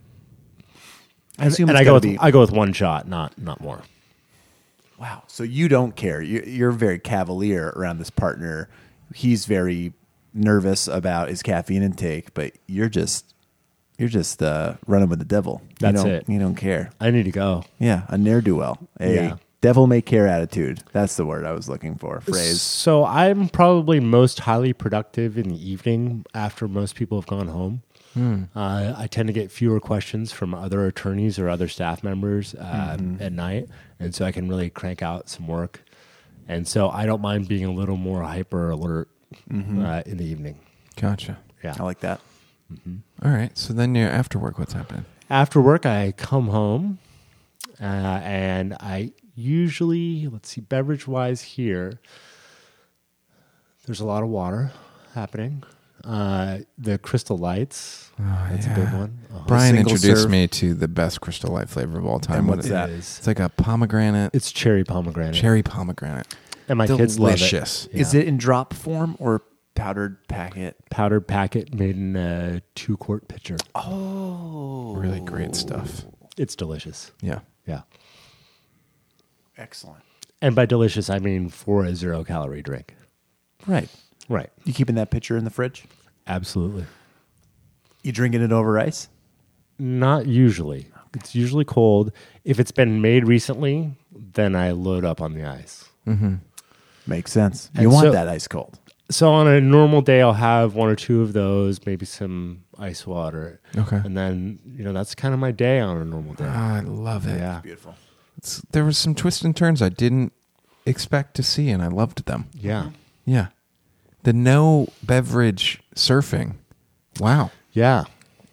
I And, assume and it's I go gotta with be, I go with one shot, not not more. wow. So you don't care. You, you're very cavalier around this partner. He's very nervous about his caffeine intake, but you're just you're just uh, running with the devil. That's you don't, it. You don't care. I need to go. Yeah, a ne'er do well, a Yeah. devil may care attitude. That's the word I was looking for. Phrase. So I'm probably most highly productive in the evening after most people have gone home. Uh, I tend to get fewer questions from other attorneys or other staff members uh, at night, and so I can really crank out some work. And so I don't mind being a little more hyper alert uh, in the evening. Gotcha. Yeah. I like that. All right. So then you're after work, what's happening? After work, I come home, uh, and I usually, let's see, beverage wise here, there's a lot of water happening. Uh, the Crystal Lights, that's a big one. Uh-huh. Brian single introduced serve. me to the best Crystal Light flavor of all time. And What what's is that? It is. It's like a pomegranate, It's cherry pomegranate. cherry pomegranate. And my kids love Delicious. it. Is Yeah. it in drop form or powdered packet? Powdered packet made in a two quart pitcher. Oh, Really great stuff. It's delicious. Yeah. Yeah. excellent. And by delicious, I mean for a zero calorie drink. Right. Right. You keeping that pitcher in the fridge? Absolutely. You drinking it over ice? Not usually. It's usually cold. If it's been made recently, then I load up on the ice. Makes sense. And You want so- that ice cold. So on a normal day, I'll have one or two of those, maybe some ice water. Okay. And then, you know, that's kind of my day on a normal day. Ah, I love it. Yeah. Beautiful. It's, there were some twists and turns I didn't expect to see, and I loved them. Yeah. Yeah. The no beverage surfing. Wow. Yeah. I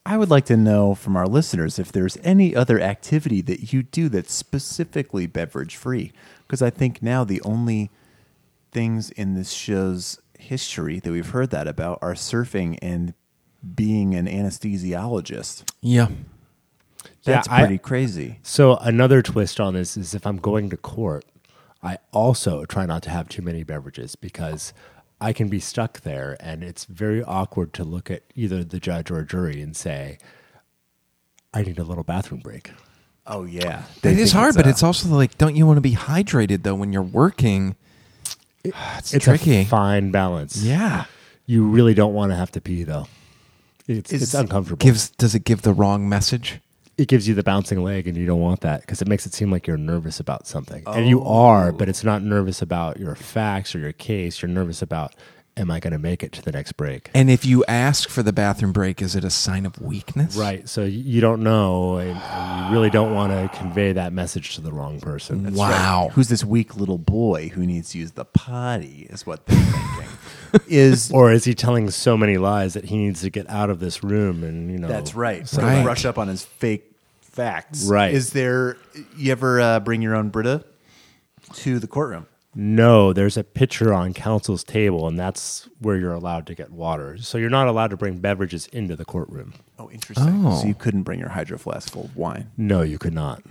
I would like to know from our listeners if there's any other activity that you do that's specifically beverage free. Because I think now the only things in this show's history that we've heard that about are surfing and being an anesthesiologist. Yeah. That's Yeah, I- pretty crazy. So another twist on this is if I'm going to court, I also try not to have too many beverages because I can be stuck there and it's very awkward to look at either the judge or a jury and say, I need a little bathroom break. Oh, yeah. It is hard, but a- it's also like, don't you want to be hydrated though when you're working? It's, It's tricky. a fine balance. Yeah. You really don't want to have to pee though. It's, Is- it's uncomfortable. Gives does it give the wrong message? it gives you the bouncing leg and you don't want that because it makes it seem like you're nervous about something. And you are, but it's not nervous about your facts or your case. You're nervous about, am I going to make it to the next break? And if you ask for the bathroom break, is it a sign of weakness? Right. So y- you don't know, and, and you really don't want to convey that message to the wrong person. That's Wow. right. Who's this weak little boy who needs to use the potty is what they're thinking. Is Or is he telling so many lies that he needs to get out of this room? And you know, That's right. So Right. brush up on his fake facts. Right. Is there, you ever uh, bring your own Brita to the courtroom? No, there's a pitcher on counsel's table, and that's where you're allowed to get water. So you're not allowed to bring beverages into the courtroom. Oh, interesting. Oh. So you couldn't bring your hydro flask full of wine. No, you could not.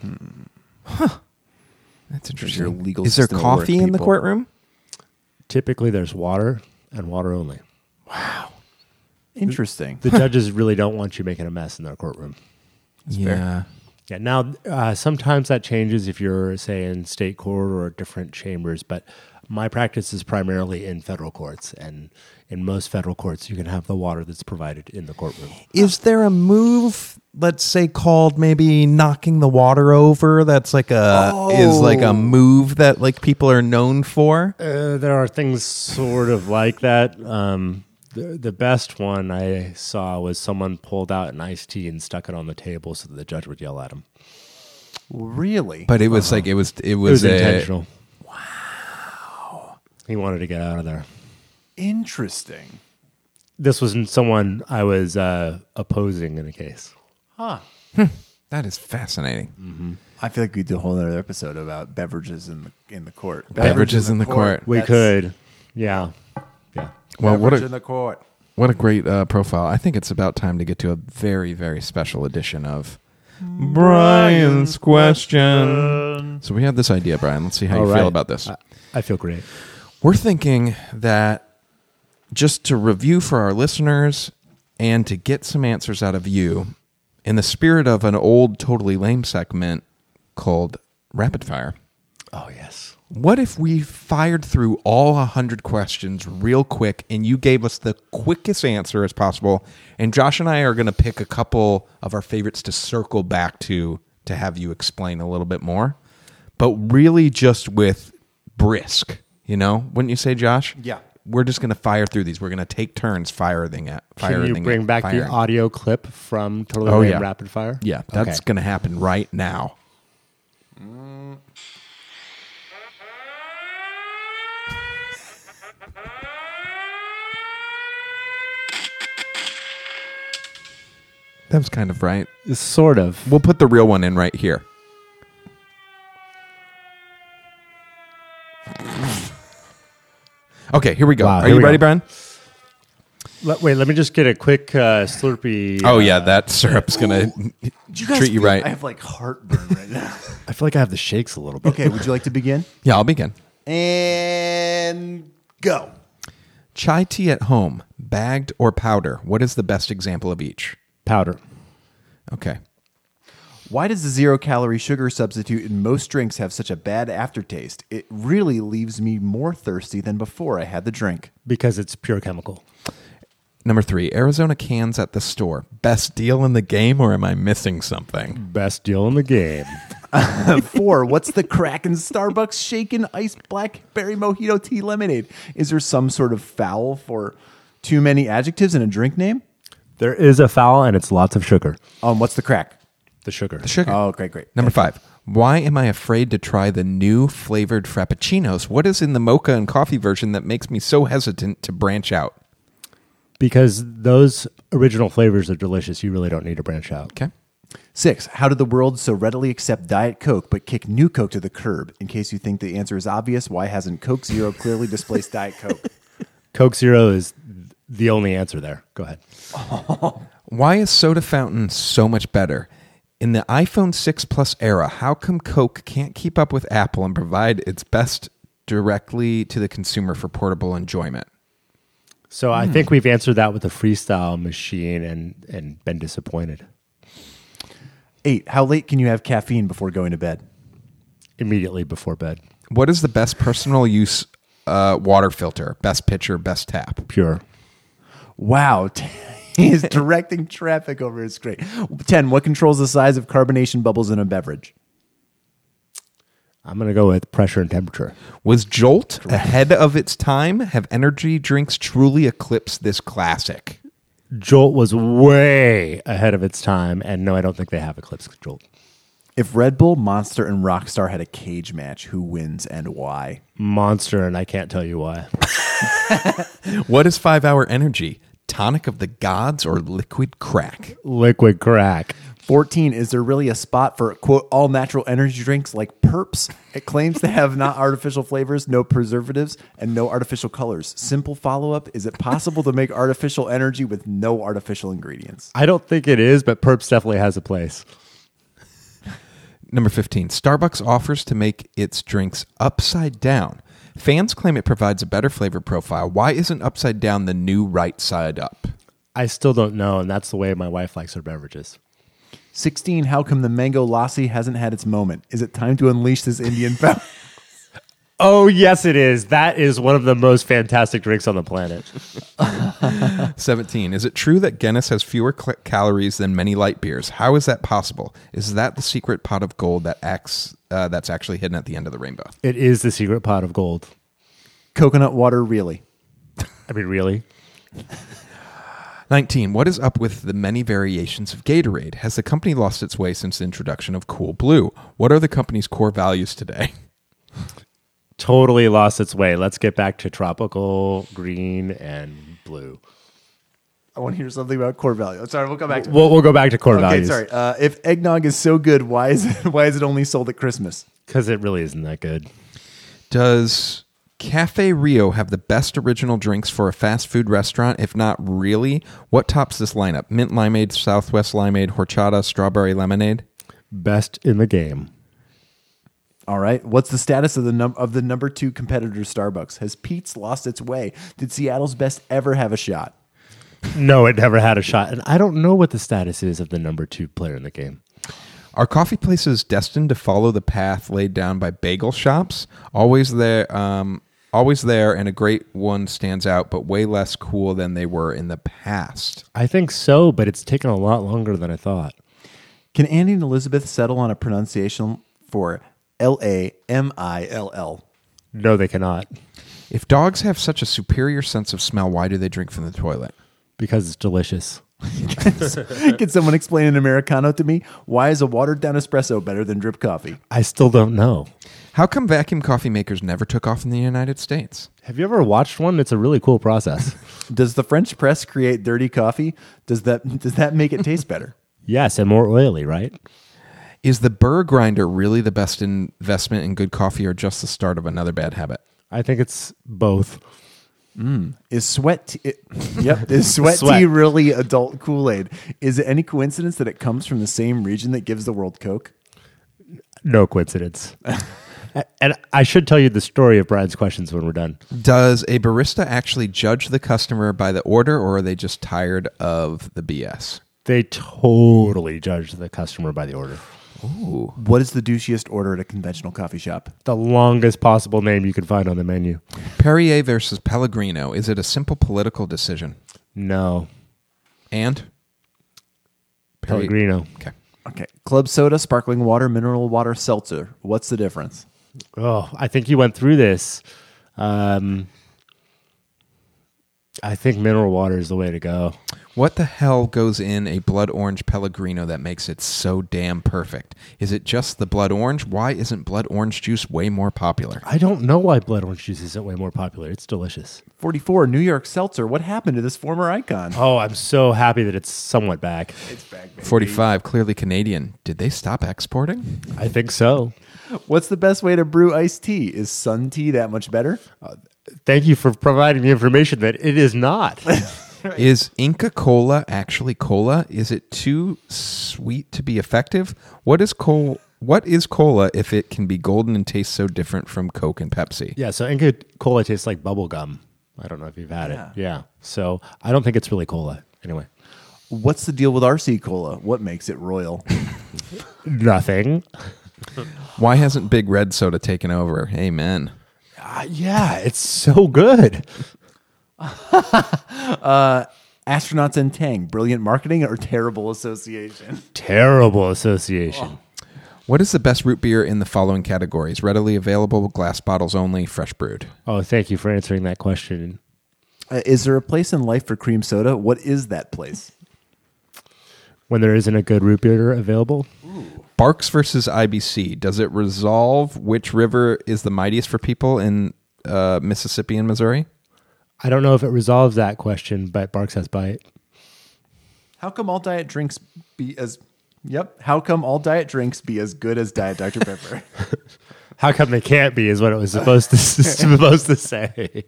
That's Does interesting. your legal Is there system at work, coffee in the people? courtroom? Typically, there's water and water only. Interesting. The judges really don't want you making a mess in their courtroom. Yeah. Yeah. Now, uh, sometimes that changes if you're, say, in state court or different chambers, but my practice is primarily in federal courts, and in most federal courts, you can have the water that's provided in the courtroom. Is there a move, let's say, called maybe knocking the water over? That's like a is like a move that like people are known for. Uh, there are things sort of like that. Um, the, the best one I saw was someone pulled out an iced tea and stuck it on the table so that the judge would yell at him. Really? But it was like it was it It was, was a- intentional. Wow. He wanted to get out of there. Interesting. This was someone I was uh, opposing in a case. Huh. That is fascinating. I feel like we do a whole other episode about beverages in the in the court. Beverages in the court. We That's- could. Yeah. Yeah. Well, what Beverage a in the court. what a great uh, profile. I think it's about time to get to a very very special edition of Brian's question. So we have this idea, Brian. Let's see how All you right. feel about this. I, I feel great. We're thinking that just to review for our listeners and to get some answers out of you, in the spirit of an old Totally Lame segment called Rapid Fire, Oh, yes. what if we fired through all one hundred questions real quick and you gave us the quickest answer as possible? And Josh and I are going to pick a couple of our favorites to circle back to to have you explain a little bit more, but really just with brisk, you know? Wouldn't you say, Josh? Yeah. We're just going to fire through these. We're going to take turns firing at Can you firing bring at back firing. the audio clip from Totally Oh, Lame yeah. Rapid Fire? Yeah, that's Okay. going to happen right now. That was kind of right. Sort of. We'll put the real one in right here. Okay, here we go. Wow, Are here you we ready, go. Brian? Let, wait, let me just get a quick uh, Slurpee. Oh, uh, yeah, that syrup's going to Did you guys treat you feel- right. I have like heartburn right now. I feel like I have the shakes a little bit. Okay, would you like to begin? Yeah, I'll begin. And go. Chai tea at home, bagged or powder? What is the best example of each? Powder. Okay. Why does the zero calorie sugar substitute in most drinks have such a bad aftertaste? It really leaves me more thirsty than before I had the drink. Because it's pure chemical. Number three, Arizona cans at the store. Best deal in the game, or am I missing something? Best deal in the game. Four, what's the crack in Starbucks shaken iced blackberry mojito tea lemonade? Is there some sort of foul for too many adjectives in a drink name? There is a foul, and it's lots of sugar. Um, what's the crack? The sugar. The sugar. Oh, great, great. Number five, why am I afraid to try the new flavored Frappuccinos? What is in the mocha and coffee version that makes me so hesitant to branch out? Because those original flavors are delicious. You really don't need to branch out. Okay. Six, how did the world so readily accept Diet Coke but kick New Coke to the curb? In case you think the answer is obvious, why hasn't Coke Zero clearly displaced Diet Coke? Coke Zero is the only answer there. Go ahead. Why is Soda Fountain so much better? In the iPhone six Plus era, how come Coke can't keep up with Apple and provide its best directly to the consumer for portable enjoyment? So I think we've answered that with a freestyle machine and, and been disappointed. Eight, how late can you have caffeine before going to bed? Immediately before bed. What is the best personal use uh, water filter? Best pitcher, best tap? Pure. Wow. He is directing traffic over his screen. ten, what controls the size of carbonation bubbles in a beverage? I'm going to go with pressure and temperature. Was Jolt ahead of its time? Have energy drinks truly eclipsed this classic? Jolt was way ahead of its time, and no, I don't think they have eclipsed Jolt. If Red Bull, Monster, and Rockstar had a cage match, who wins and why? Monster, and I can't tell you why. What is five hour Energy? Tonic of the gods or liquid crack? Liquid crack. fourteen, is there really a spot for, quote, all natural energy drinks like Perps? It claims to have not artificial flavors, no preservatives, and no artificial colors. Simple follow-up, is it possible to make artificial energy with no artificial ingredients? I don't think it is, but Perps definitely has a place. Number fifteen, Starbucks offers to make its drinks upside down. Fans claim it provides a better flavor profile. Why isn't upside down the new right side up? I still don't know, and that's the way my wife likes her beverages. sixteen, how come the Mango Lassi hasn't had its moment? Is it time to unleash this Indian fountain? Oh, yes, it is. That is one of the most fantastic drinks on the planet. seventeen, is it true that Guinness has fewer cl- calories than many light beers? How is that possible? Is that the secret pot of gold that acts, uh, that's actually hidden at the end of the rainbow? It is the secret pot of gold. Coconut water, really? I mean, really? nineteen, what is up with the many variations of Gatorade? Has the company lost its way since the introduction of Cool Blue? What are the company's core values today? Totally lost its way. Let's get back to tropical, green, and blue. I want to hear something about core value. Sorry, we'll come back to it. We'll, we'll go back to core Okay, values. sorry. Uh, if eggnog is so good, why is it, why is it only sold at Christmas? Because it really isn't that good. Does Cafe Rio have the best original drinks for a fast food restaurant? If not really, what tops this lineup? Mint limeade, Southwest limeade, horchata, strawberry lemonade? Best in the game. All right. What's the status of the num- of the number two competitor, Starbucks? Has Pete's lost its way? Did Seattle's best ever have a shot? No, it never had a shot. And I don't know what the status is of the number two player in the game. Are coffee places destined to follow the path laid down by bagel shops? Always there, um, always there, and a great one stands out, but way less cool than they were in the past. I think so, but it's taken a lot longer than I thought. Can Andy and Elizabeth settle on a pronunciation for L A M I L L? No, they cannot. If dogs have such a superior sense of smell, why do they drink from the toilet? Because it's delicious. Can someone explain an Americano to me? Why is a watered down espresso better than drip coffee? I still don't know. How come vacuum coffee makers never took off in the United States? Have you ever watched one? It's a really cool process. Does the French press create dirty coffee? Does that does that make it taste better? Yes, and more oily, right? Is the burr grinder really the best investment in good coffee or just the start of another bad habit? I think it's both. Is sweat tea, it, yep, is sweat, Sweat. tea really adult Kool-Aid? Is it any coincidence that it comes from the same region that gives the world Coke? No coincidence. And I should tell you the story of Brian's questions when we're done. Does a barista actually judge the customer by the order, or are they just tired of the B S? They totally judge the customer by the order. Ooh. What is the douchiest order at a conventional coffee shop? The longest possible name you can find on the menu. Perrier versus Pellegrino. Is it a simple political decision? No. And? Perrier- Pellegrino. Okay. Okay. Club soda, sparkling water, mineral water, seltzer. What's the difference? Oh, I think you went through this. Um, I think mineral water is the way to go. What the hell goes in a blood orange Pellegrino that makes it so damn perfect? Is it just the blood orange? Why isn't blood orange juice way more popular? I don't know why blood orange juice isn't way more popular. It's delicious. forty-four, New York Seltzer. What happened to this former icon? Oh, I'm so happy that it's somewhat back. It's back, baby. forty-five, clearly Canadian. Did they stop exporting? I think so. What's the best way to brew iced tea? Is sun tea that much better? Thank you for providing the information that it is not. Is Inca Cola actually cola? Is it too sweet to be effective? What is col- What is cola if it can be golden and taste so different from Coke and Pepsi? Yeah, so Inca Cola tastes like bubble gum. I don't know if you've had Yeah. it. Yeah. So I don't think it's really cola. Anyway. What's the deal with R C Cola? What makes it royal? Nothing. Why hasn't Big Red Soda taken over? Amen. Uh, yeah, it's so good. Astronauts and Tang, brilliant marketing or terrible association? Terrible association. What is the best root beer in the following categories? Readily available, glass bottles only, fresh brewed. Oh, thank you for answering that question. Uh, is there a place in life for cream soda? What is that place? When there isn't a good root beer available, Barks versus I B C. Does it resolve which river is the mightiest for people in uh, Mississippi and Missouri? I don't know if it resolves that question, but Barks has bite. How come all diet drinks be as... Yep. How come all diet drinks be as good as Diet Doctor Pepper? How come they can't be is what it was supposed to supposed to say.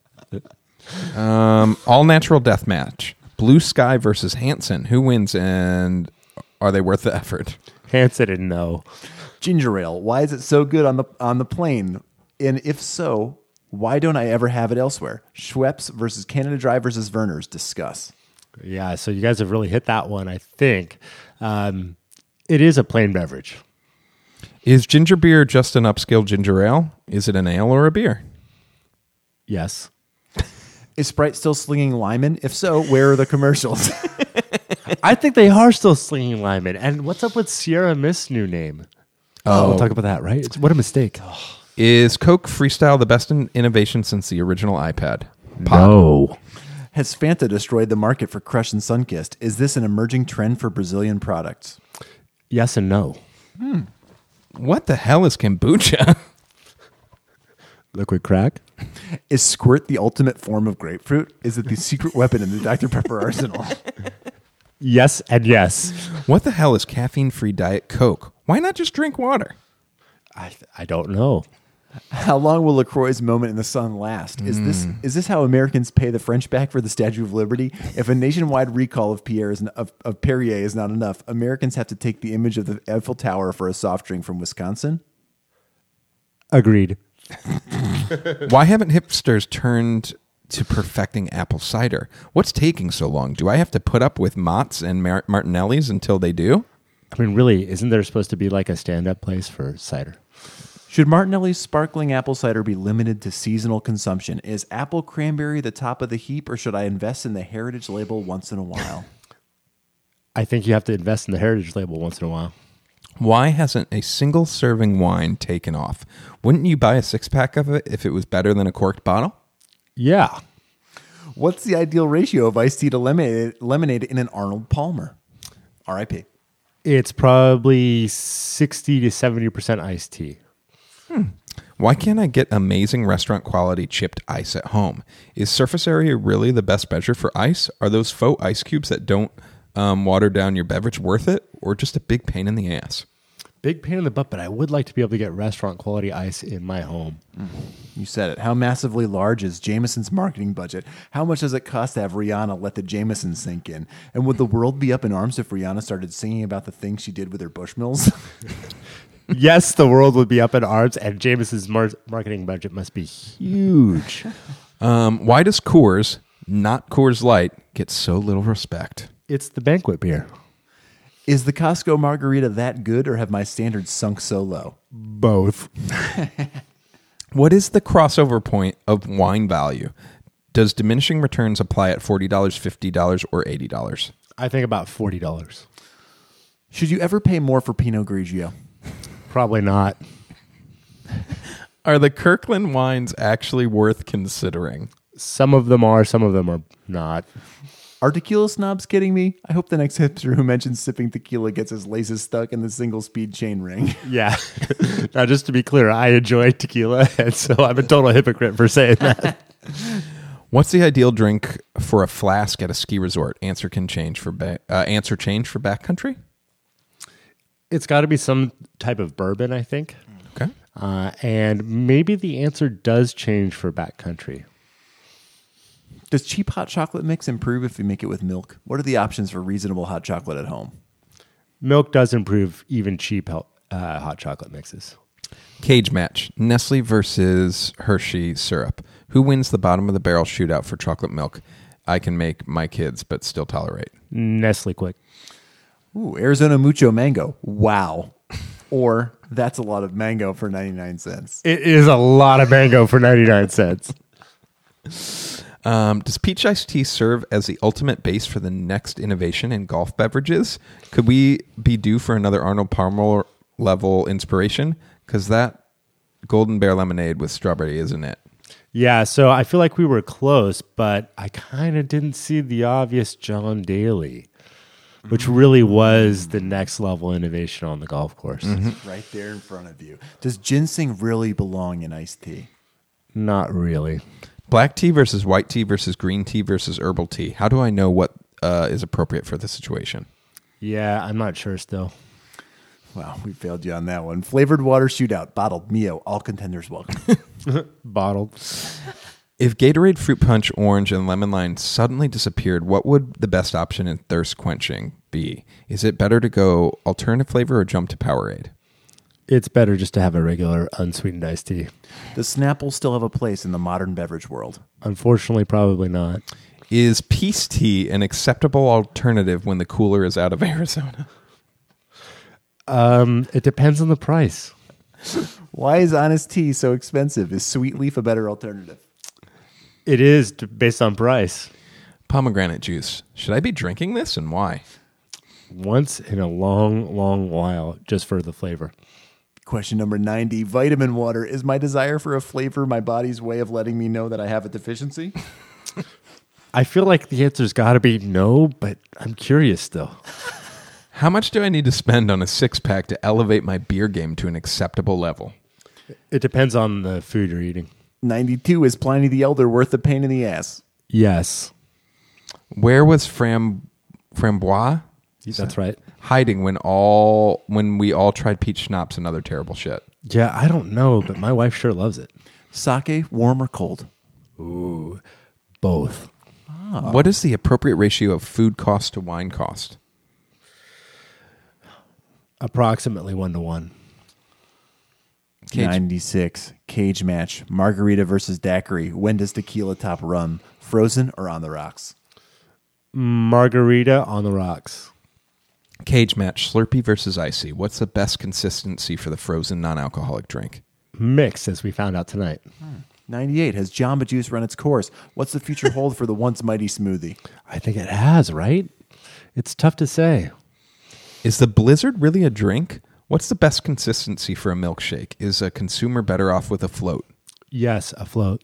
Um, all natural death match. Blue Sky versus Hanson. Who wins and are they worth the effort? Hanson didn't know. Ginger ale. Why is it so good on the on the plane? And if so, why don't I ever have it elsewhere? Schweppes versus Canada Dry versus Verner's. Discuss. Yeah, so you guys have really hit that one, I think. Um, it is a plain beverage. Is ginger beer just an upscale ginger ale? Is it an ale or a beer? Yes. Is Sprite still slinging Lyman? If so, where are the commercials? I think they are still slinging Lyman. And what's up with Sierra Mist's new name? Oh, we'll talk about that, right? It's, what a mistake. Is Coke Freestyle the best in innovation since the original iPad? No. Has Fanta destroyed the market for Crush and Sunkist? Is this an emerging trend for Brazilian products? Yes and no. What the hell is kombucha? Liquid crack? Is squirt the ultimate form of grapefruit? Is it the secret weapon in the Doctor Pepper arsenal? Yes and yes. What the hell is caffeine-free Diet Coke? Why not just drink water? I I don't know. How long will LaCroix's moment in the sun last? Is this is this how Americans pay the French back for the Statue of Liberty? If a nationwide recall of Pierre is n- of, of Perrier is not enough, Americans have to take the image of the Eiffel Tower for a soft drink from Wisconsin? Agreed. Why haven't hipsters turned to perfecting apple cider? What's taking so long? Do I have to put up with Mott's and Mar- Martinelli's until they do? I mean, really, isn't there supposed to be like a stand-up place for cider? Should Martinelli's sparkling apple cider be limited to seasonal consumption? Is apple cranberry the top of the heap, or should I invest in the heritage label once in a while? I think you have to invest in the heritage label once in a while. Why hasn't a single serving wine taken off? Wouldn't you buy a six-pack of it if it was better than a corked bottle? Yeah. What's the ideal ratio of iced tea to lemonade, lemonade in an Arnold Palmer? R I P It's probably sixty to seventy percent iced tea. Why can't I get amazing restaurant quality chipped ice at home? Is surface area really the best measure for ice? Are those faux ice cubes that don't um, water down your beverage worth it, or just a big pain in the ass? Big pain in the butt, but I would like to be able to get restaurant quality ice in my home. You said it. How massively large is Jameson's marketing budget? How much does it cost to have Rihanna let the Jameson sink in? And would the world be up in arms if Rihanna started singing about the things she did with her Bushmills? Yes, the world would be up in arms, and Jameson's mar- marketing budget must be huge. Um, why does Coors, not Coors Light, get so little respect? It's the banquet beer. Is the Costco margarita that good, or have my standards sunk so low? Both. What is the crossover point of wine value? Does diminishing returns apply at forty dollars, fifty dollars, or eighty dollars? I think about forty dollars. Should you ever pay more for Pinot Grigio? Probably not. Are the Kirkland wines actually worth considering? Some of them are, some of them are not. Are tequila snobs kidding me? I hope the next hipster who mentions sipping tequila gets his laces stuck in the single speed chain ring. Yeah. Now, just to be clear, I enjoy tequila, and so I'm a total hypocrite for saying that. What's the ideal drink for a flask at a ski resort? Answer can change for ba- uh, answer change for backcountry. It's got to be some type of bourbon, I think. Okay. Uh, and maybe the answer does change for backcountry. Does cheap hot chocolate mix improve if you make it with milk? What are the options for reasonable hot chocolate at home? Milk does improve even cheap uh, hot chocolate mixes. Cage match: Nestle versus Hershey syrup. Who wins the bottom of the barrel shootout for chocolate milk? I can make my kids, but still tolerate. Nestle Quick. Ooh, Arizona Mucho Mango. Wow. Or that's a lot of mango for ninety-nine cents. It is a lot of mango for ninety-nine cents. Um, does peach iced tea serve as the ultimate base for the next innovation in golf beverages? Could we be due for another Arnold Palmer level inspiration? Because that Golden Bear lemonade with strawberry isn't it? Yeah, so I feel like we were close, but I kind of didn't see the obvious John Daly, which really was the next level innovation on the golf course. Mm-hmm. Right there in front of you. Does ginseng really belong in iced tea? Not really. Black tea versus white tea versus green tea versus herbal tea. How do I know what uh, is appropriate for the situation? Yeah, I'm not sure still. Wow, we failed you on that one. Flavored water shootout, bottled, Mio, all contenders welcome. Bottled. If Gatorade, fruit punch, orange, and lemon lime suddenly disappeared, what would the best option in thirst quenching be? Is it better to go alternative flavor or jump to Powerade? It's better just to have a regular unsweetened iced tea. Does Snapple still have a place in the modern beverage world? Unfortunately, probably not. Is Peace Tea an acceptable alternative when the cooler is out of Arizona? Um, it depends on the price. Why is Honest Tea so expensive? Is Sweet Leaf a better alternative? It is t- based on price. Pomegranate juice. Should I be drinking this and why? Once in a long, long while, just for the flavor. Question number ninety. Vitamin water. Is my desire for a flavor my body's way of letting me know that I have a deficiency? I feel like the answer's got to be no, but I'm curious still. How much do I need to spend on a six-pack to elevate my beer game to an acceptable level? It depends on the food you're eating. ninety-two. Is Pliny the Elder worth the pain in the ass? Yes. Where was Fram Frambois? That's right. Hiding when all when we all tried peach schnapps and other terrible shit. Yeah, I don't know, but my wife sure loves it. Sake, warm or cold? Ooh, both. What is the appropriate ratio of food cost to wine cost? Approximately one to one. Cage. ninety-six. Cage match. Margarita versus daiquiri. When does tequila top rum? Frozen or on the rocks? Margarita on the rocks. Cage match. Slurpee versus icy. What's the best consistency for the frozen non-alcoholic drink? Mix, as we found out tonight. ninety-eight. Has Jamba Juice run its course? What's the future hold for the once mighty smoothie? I think it has, right? It's tough to say. Is the Blizzard really a drink? What's the best consistency for a milkshake? Is a consumer better off with a float? Yes, afloat.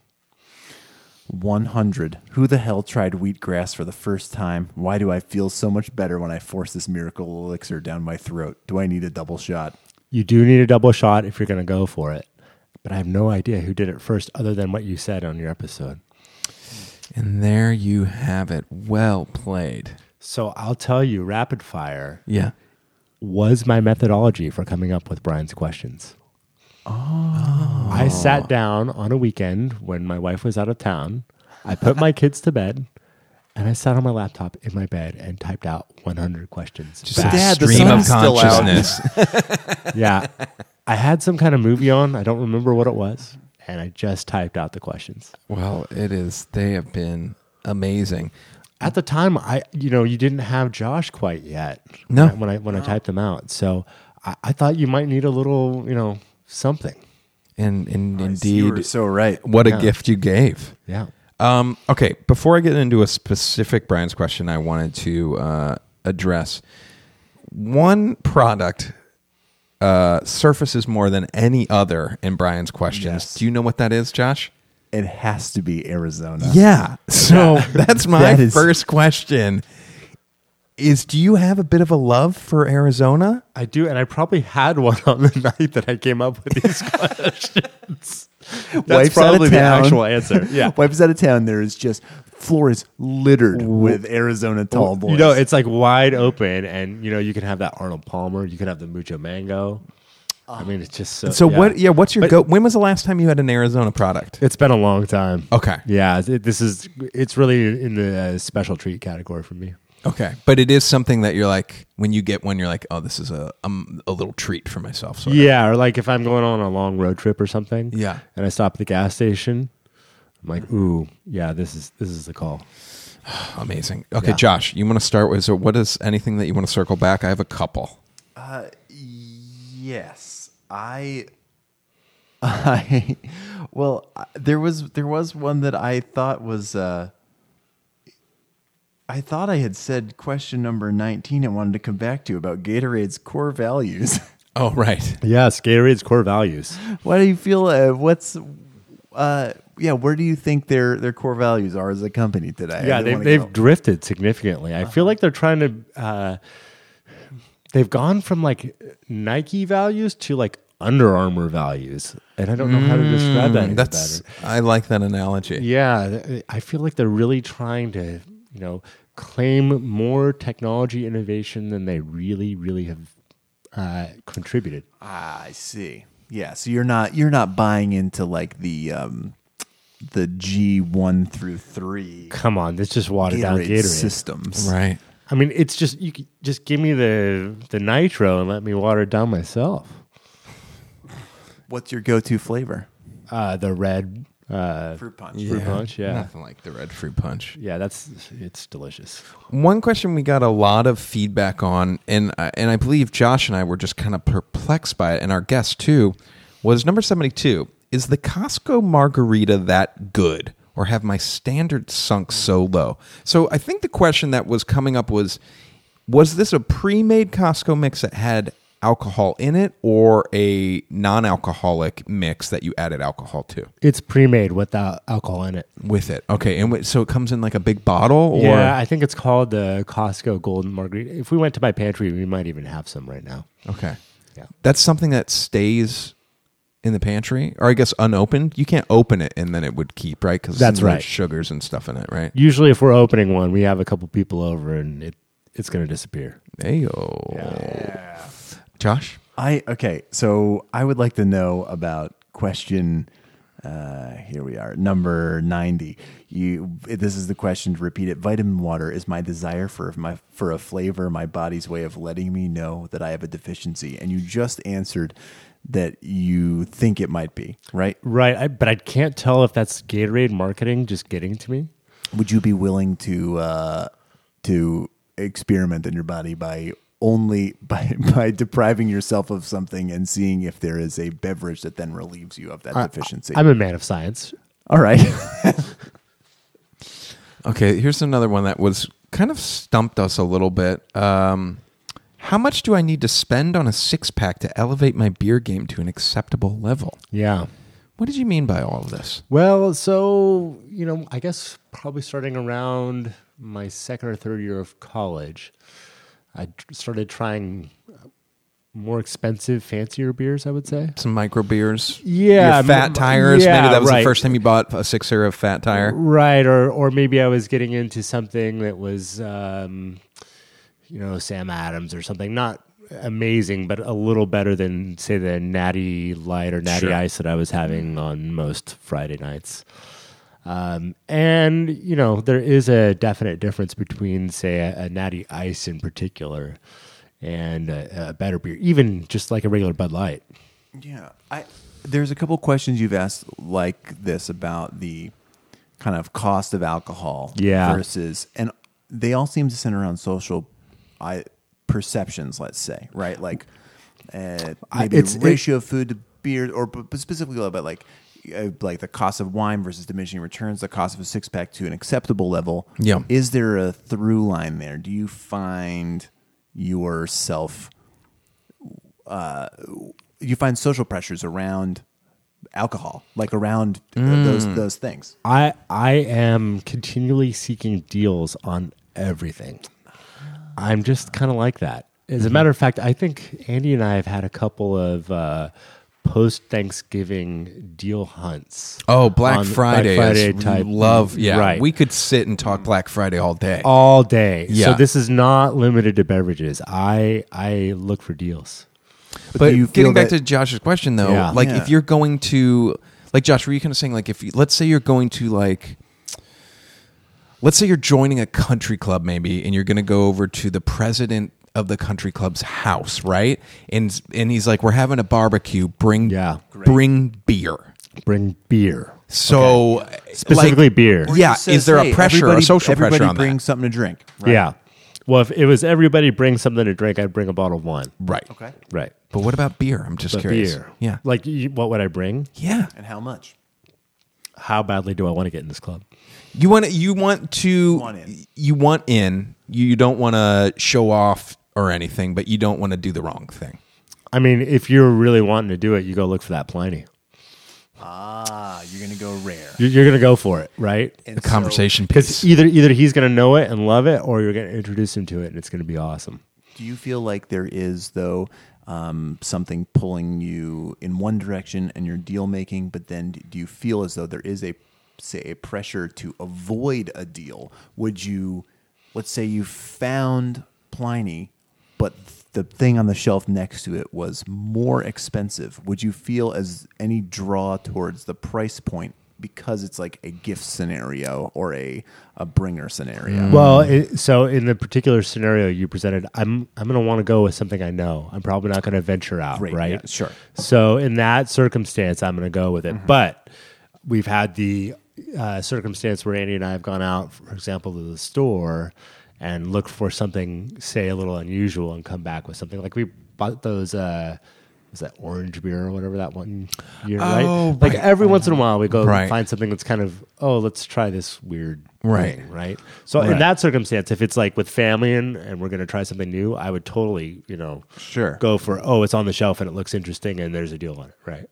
one hundred. Who the hell tried wheatgrass for the first time? Why do I feel so much better when I force this miracle elixir down my throat? Do I need a double shot? You do need a double shot if you're going to go for it. But I have no idea who did it first other than what you said on your episode. And there you have it. Well played. So I'll tell you, rapid fire Yeah. was my methodology for coming up with Brian's questions. Oh. I sat down on a weekend when my wife was out of town. I put my kids to bed, and I sat on my laptop in my bed and typed out one hundred questions. Just back. a Dad, the stream of sun's still out. consciousness. Yeah. I had some kind of movie on. I don't remember what it was. And I just typed out the questions. Well, it is. They have been amazing. At the time, I you know, you didn't have Josh quite yet. No. When I when I typed them out. So I, I thought you might need a little, you know, something. And, and You indeed, were so right. what a Yeah. gift you gave. Yeah. Um, okay, before I get into a specific Brian's question, I wanted to uh, address one product uh, surfaces more than any other in Brian's questions. Yes. Do you know what that is, Josh? it has to be Arizona. Yeah. So that's my That is- first question. Is do you have a bit of a love for Arizona? I do, and I probably had one on the night that I came up with these questions. That's Wife's out of probably the town. actual answer. Yeah. Wife's out of town. There is just floor is littered with Arizona tall boys. You know, it's like wide open, and you know, you can have that Arnold Palmer, you can have the Mucho Mango. I mean, it's just so. So yeah. what? Yeah. What's your But- go? When was the last time you had an Arizona product? It's been a long time. Okay. Yeah, it, this is. It's really in the uh, special treat category for me. Okay, but it is something that you're like when you get one, you're like, oh, this is a um, a little treat for myself. Sort of. Yeah, or like if I'm going on a long road trip or something. Yeah. And I stop at the gas station, I'm like, ooh, yeah, this is this is the call. Amazing. Okay, Yeah. Josh, you want to start with? So, what is anything that you want to circle back? I have a couple. Uh, yes, I. I well, I- there was there was one that I thought was. Uh, I thought I had said question number nineteen. I wanted to come back to about Gatorade's core values. Oh, right. Yes, Gatorade's core values. Why do you feel? Uh, what's uh, yeah? Where do you think their their core values are as a company today? I Yeah, didn't they've wanna they've go- drifted significantly. I feel like they're trying to. Uh, they've gone from like Nike values to like Under Armour values, and I don't know how to describe that any That's. better. I like that analogy. Yeah, th- I feel like they're really trying to, you know, claim more technology innovation than they really, really have uh, contributed. Ah, I see. Yeah, so you're not you're not buying into like the um, the G one through three Come on, this just watered down Gatorade Gatorade. systems, Right. I mean, it's just you c- just give me the the nitro and let me water it down myself. What's your go-to flavor? Uh, the red uh, Fruit punch. fruit punch, yeah, Nothing like the red fruit punch. yeah, that's it's delicious. One question we got a lot of feedback on, and I- and I believe Josh and I were just kind of perplexed by it, and our guest too, was number seventy-two. Is the Costco margarita that good, or have my standards sunk so low? So I think the question that was coming up was, was this a pre-made Costco mix that had alcohol in it, or a non-alcoholic mix that you added alcohol to It's pre-made without alcohol in it. with it? Okay, and wait, so it comes in like a big bottle, or Yeah, I think it's called the Costco Golden Margarita. If we went to my pantry, we might even have some right now. okay, Yeah. that's something that stays in the pantry, or I guess unopened. You can't open it and then it would keep, right? Because That's right. sugars and stuff in it, right? Usually, if we're opening one, we have a couple people over, and it it's going to disappear. Ayo. Josh, I okay, so I would like to know about question. Uh, here we are, number ninety. You. This is the question. To repeat it. Vitamin water is my desire for my for a flavor. My body's way of letting me know that I have a deficiency. And you just answered that you think it might be right. Right, I, but I can't tell if that's Gatorade marketing just getting to me. Would you be willing to uh, to experiment in your body by only by by depriving yourself of something and seeing if there is a beverage that then relieves you of that deficiency? I'm a man of science. All right. okay, here's another one that was kind of stumped us a little bit. Um, how much do I need to spend on a six pack to elevate my beer game to an acceptable level? Yeah. What did you mean by all of this? Well, so, you know, I guess probably starting around my second or third year of college, I tr- started trying more expensive, fancier beers, I would say. Some micro beers? Yeah, Your fat m- tires? yeah, Maybe that was right. the first time you bought a sixer of fat tire? Right, or or maybe I was getting into something that was, um, you know, Sam Adams or something. Not amazing, but a little better than, say, the Natty Light or Natty Sure. Ice that I was having on most Friday nights. Um, and, you know, there is a definite difference between, say, a, a Natty Ice in particular and a, a better beer, even just like a regular Bud Light. Yeah, I there's a couple questions you've asked like this about the kind of cost of alcohol Yeah. versus, and they all seem to center around social I, perceptions, let's say, right? Like uh, maybe it's- ratio of food to beer, or but but specifically about like uh, like the cost of wine versus diminishing returns, the cost of a six pack to an acceptable level. Yeah. Is there a through line there? Do you find yourself uh, you find social pressures around alcohol, like around uh, those those things. I I am continually seeking deals on everything. I'm just kind of like that. As a matter of fact, I think Andy and I have had a couple of uh, post Thanksgiving deal hunts. Oh, Black on Friday, Black Friday is type. love. Yeah, right. we could sit and talk Black Friday all day. all day. Yeah. So this is not limited to beverages. I I look for deals. But do you feel getting back that- to Josh's question, though, Yeah. like Yeah. if you're going to, like Josh, were you kind of saying, like if you, let's say you're going to like, let's say you're joining a country club maybe, and you're going to go over to the president of the country club's house, right? And and he's like, we're having a barbecue. Bring Yeah. bring beer. Bring beer. So Specifically like, beer. Or Yeah, just says, is there a hey, pressure, everybody- a social everybody pressure on bring that? something to drink. Right? Yeah. Well, if it was everybody bring something to drink, I'd bring a bottle of wine. Right. Okay. Right. But what about beer? I'm just But curious. beer. Yeah. Like, you, what would I bring? Yeah. And how much? How badly do I want to get in this club? You want to, you want to want in. you want in. You don't want to show off or anything, but you don't want to do the wrong thing. I mean, if you're really wanting to do it, you go look for that Pliny. Ah, you're gonna go rare. You're, you're going to go for it, right? And The so- conversation Because piece. either either he's going to know it and love it, or you're going to introduce him to it, and it's going to be awesome. Do you feel like there is, though, um, something pulling you in one direction and you're deal making, but then do you feel as though there is a, say, a pressure to avoid a deal? Would you, let's say you found Pliny, but the thing on the shelf next to it was more expensive. Would you feel as any draw towards the price point because it's like a gift scenario or a, a bringer scenario? Well, it, so in the particular scenario you presented, I'm I'm going to want to go with something I know. I'm probably not going to venture out, Great, right? yeah, sure. So in that circumstance, I'm going to go with it. But we've had the uh, circumstance where Andy and I have gone out, for example, to the store and looked for something, say, a little unusual, and come back with something like we bought those. Uh, was that orange beer or whatever that one year, right? Oh, Like right. every once in a while, we go Right. find something that's kind of, oh, let's try this weird Right. thing, right? So in Right. that circumstance, if it's like with family and, and we're going to try something new, I would totally, you know, Sure. go for, oh, it's on the shelf and it looks interesting and there's a deal on it, right?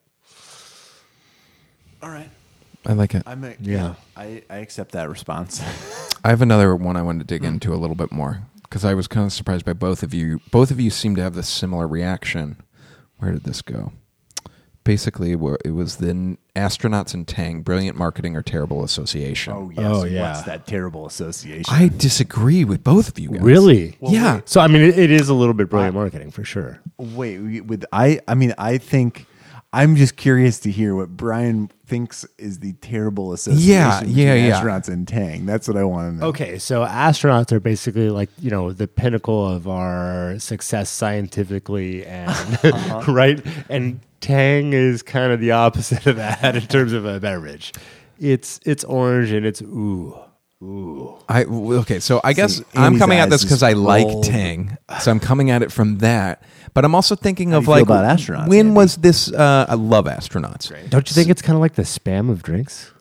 All right. I like it. I'm a, Yeah. I, I accept that response. I have another one I wanted to dig into a little bit more because I was kind of surprised by both of you. Both of you seem to have this similar reaction. Where did this go? Basically, where it was the n- astronauts and Tang, brilliant marketing or terrible association. Oh, yes. Oh, yeah. What's that terrible association? I disagree with both of you guys. Really? Yeah. So, I mean, it, it is a little bit brilliant marketing for sure. Wait, we- with I I mean, I think I'm just curious to hear what Brian thinks is the terrible association Yeah, between yeah, yeah. astronauts and Tang. That's what I want to know. Okay, so astronauts are basically like, you know, the pinnacle of our success scientifically and right? And Tang is kind of the opposite of that in terms of a beverage. It's it's orange and it's ooh. Ooh. I w- okay, so I guess See, I'm Andy's coming at eyes this because just I like rolled. Tang, so I'm coming at it from that. But I'm also thinking How of do you like, feel about astronauts, when Andy? was this? Uh, I love astronauts. Don't you think it's kind of like the spam of drinks?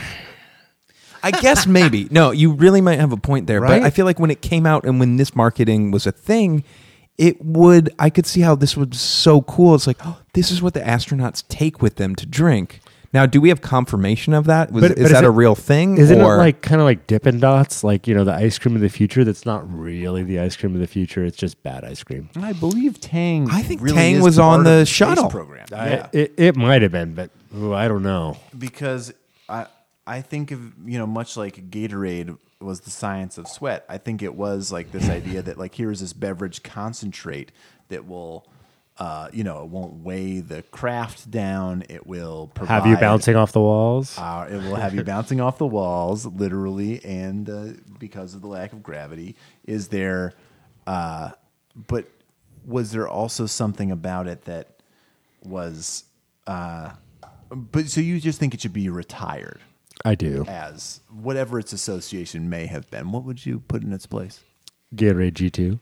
I guess maybe. No, you really might have a point there. Right? But I feel like when it came out and when this marketing was a thing, it would. I could see how this was so cool. It's like, oh, this is what the astronauts take with them to drink. Now, do we have confirmation of that? Was, But- is but is that it- a real thing? Isn't or? it like kind of like Dippin' Dots, like, you know, the ice cream of the future that's not really the ice cream of the future, it's just bad ice cream. I believe Tang. I think really Tang is was part on of the space shuttle. program. I- yeah, It, it might have been, but ooh, I don't know. because I I think of, you know, much like Gatorade was the science of sweat. I think it was like this idea that like here's this beverage concentrate that will. Uh, you know, it won't weigh the craft down. It will provide, Have you bouncing off the walls? Uh, it will have you bouncing off the walls, literally, and uh, because of the lack of gravity. Is there, uh, but was there also something about it that was, uh, but so you just think it should be retired I do. as whatever its association may have been? What would you put in its place? Gatorade G two.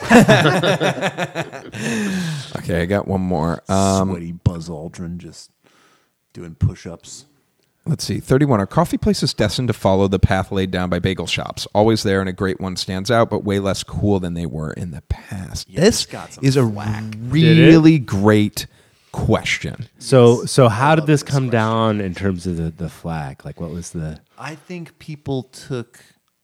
Okay, I got one more. Um, Sweaty Buzz Aldrin just doing push-ups. Let's see. thirty-one. Are coffee places destined to follow the path laid down by bagel shops? Always there, and a great one stands out, but way less cool than they were in the past. Yeah, this it's got some is a flack. really great question. So, so how did love this this come question. down in terms of the, the flag? Like, what was the? I think people took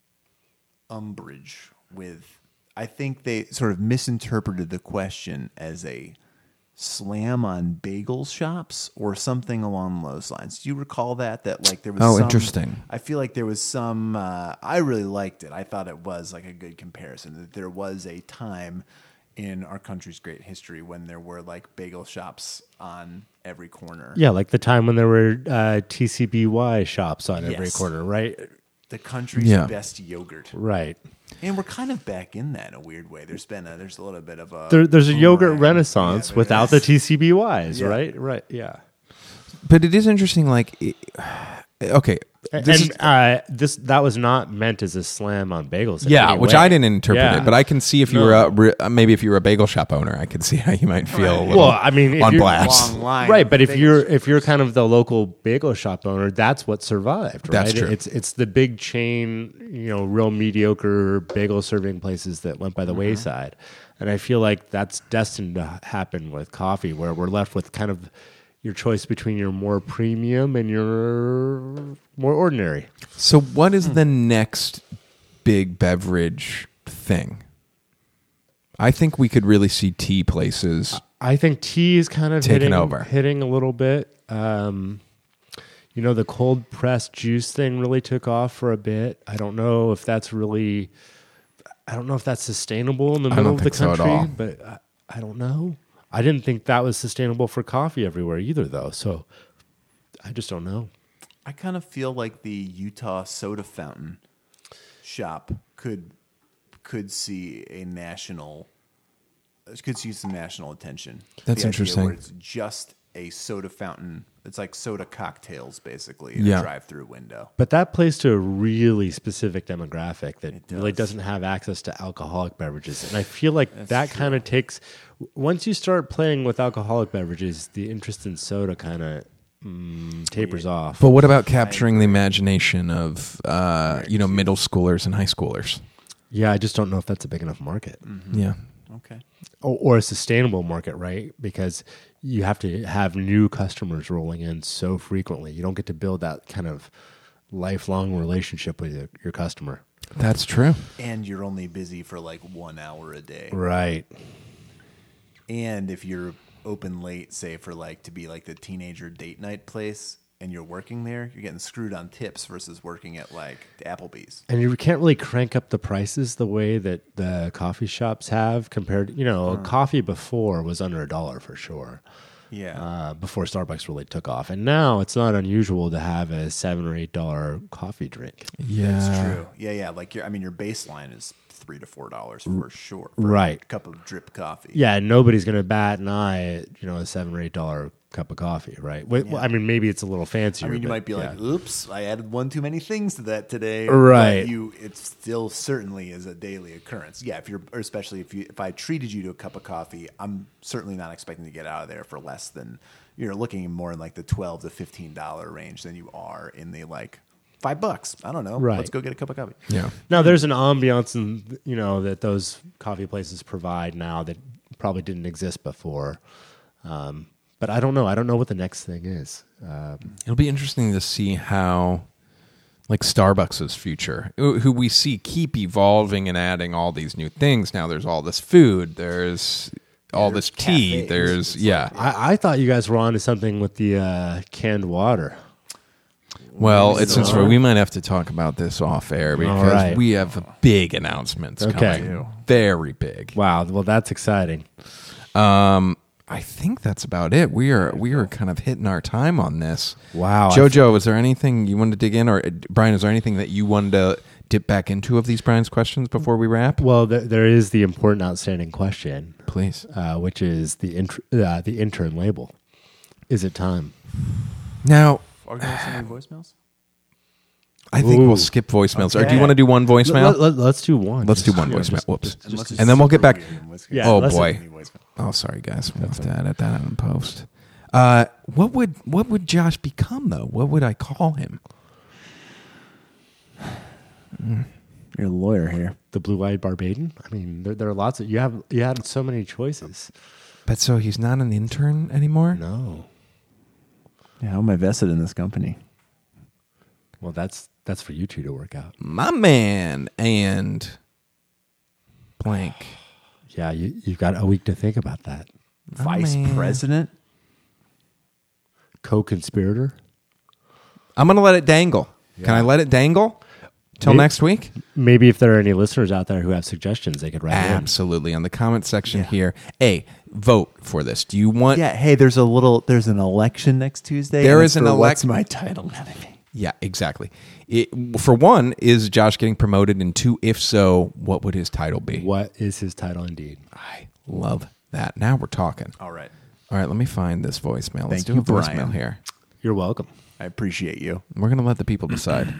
umbrage with. I think they sort of misinterpreted the question as a slam on bagel shops or something along those lines. Do you recall that? That like there was. Oh, some, interesting. I feel like there was some. Uh, I really liked it. I thought it was like a good comparison. That there was a time in our country's great history when there were like bagel shops on every corner. Yeah, like the time when there were uh, T C B Y shops on every Yes. corner, right? The country's Yeah. best yogurt. Right. And we're kind of back in that in a weird way. There's been a there's a little bit of a There, there's a yogurt boomerang. renaissance Yeah, there without is. the T C B Ys, Yeah. right? Right. Yeah. But it is interesting. Like, it- okay, And this is, uh, this that was not meant as a slam on bagels. in yeah, any which way. I didn't interpret Yeah. it, but I can see if you No. were a, re- uh, maybe if you were a bagel shop owner, I could see how you might feel a little Well, I mean, if on you're- blast. Long line Right, of but if bagel you're shops. if you're kind of the local bagel shop owner, that's what survived. Right? That's true. It's it's the big chain, you know, real mediocre bagel serving places that went by the wayside, and I feel like that's destined to happen with coffee, where we're left with kind of your choice between your more premium and your more ordinary. So, what is the next big beverage thing? I think we could really see tea places. I think tea is kind of Taking hitting, over. hitting a little bit. Um, you know, the cold pressed juice thing really took off for a bit. I don't know if that's really, I don't know if that's sustainable in the I middle don't of the think so at country, all. but I, I don't know. I didn't think that was sustainable for coffee everywhere either, though. So I just don't know. I kind of feel like the Utah soda fountain shop could could see a national could see some national attention. That's The idea interesting. Where it's just a soda fountain. It's like soda cocktails, basically, in Yeah. a drive-through window. But that plays to a really specific demographic that It really does. doesn't have access to alcoholic beverages. And I feel like that kind of takes, once you start playing with alcoholic beverages, the interest in soda kind of mm, tapers off. But what about capturing the imagination of uh, you know middle schoolers and high schoolers? Yeah, I just don't know if that's a big enough market Yeah, Okay. or, or a sustainable market, right? Because you have to have new customers rolling in so frequently. You don't get to build that kind of lifelong relationship with your, your customer. that's true. And you're only busy for like one hour a day. Right. And if you're open late, say for like to be like the teenager date night place, and you're working there, you're getting screwed on tips versus working at like Applebee's. And you can't really crank up the prices the way that the coffee shops have compared. You know, coffee before was under a dollar for sure. Yeah. Uh, before Starbucks really took off, and now it's not unusual to have a seven or eight dollar coffee drink. Yeah, It's true. Yeah, yeah. Like your, I mean, your baseline is three to four dollars for sure. For Right. A cup of drip coffee. Yeah, and nobody's going to bat an eye at you know a seven or eight dollar cup of coffee, right? Wait, well, I mean, maybe it's a little fancier. I mean, you but might be like, yeah. "Oops, I added one too many things to that today." Right. But you, it still certainly is a daily occurrence. Yeah, if you're, or especially if you, if I treated you to a cup of coffee, I'm certainly not expecting to get out of there for less than you're looking more in like the twelve to fifteen dollar range than you are in the like five bucks. I don't know. Right. Let's go get a cup of coffee. yeah. Now there's an ambiance, and you know that those coffee places provide now that probably didn't exist before. Um, but I don't know. I don't know what the next thing is. Um, It'll be interesting to see how, like Starbucks' future, who who we see keep evolving and adding all these new things. Now there's all this food, there's all there's this tea, cafes. there's It's yeah. I, I thought you guys were onto something with the uh, canned water. Well, it's since we we might have to talk about this off air because right. we have big announcements Okay. coming, very big. Wow. Well, that's exciting. Um, I think that's about it. We are we are kind of hitting our time on this. Wow. Jojo, is there anything you wanted to dig in, or uh, Brian, is there anything that you wanted to dip back into of these Brian's questions before we wrap? Well, th- there is the important, outstanding question, Please. uh, which is the int- uh, the intern label. Is it time? Now, Are we going to send any voicemails? I think Ooh. we'll skip voicemails. Or do you Okay. want to do one voicemail? Let, us do one. Let's do Just- one yeah, voicemail. just- Whoops. Unless it's And then we'll get super back. weird and whiskey. Yeah, Oh let's- boy. Any voicemail. Oh, sorry guys. We'll have to edit that out in post. Uh, what would what would Josh become though? What would I call him? You're a lawyer here. The blue-eyed Barbadian. I mean, there, there are lots of you have you had so many choices. But so he's not an intern anymore? No. Yeah, how am I vested in this company? Well, that's that's for you two to work out. My man and blank. Yeah, you, you've got a week to think about that. Vice man. president? Co-conspirator? I'm going to let it dangle. Can I let it dangle till Maybe- next week? Maybe if there are any listeners out there who have suggestions, they could write in. Absolutely. On the comment section here. A, vote for this. Do you want... Yeah, hey, there's a little, there's an election next Tuesday. There and is it's an for elec- What's my title gonna be? Yeah, exactly. It, for one, is Josh getting promoted? And two, if so, what would his title be? What is his title indeed? I love that. Now we're talking. All right. All right, let me find this voicemail. Let's Thank do you, a voicemail Brian. here. You're welcome. I appreciate you. We're going to let the people decide.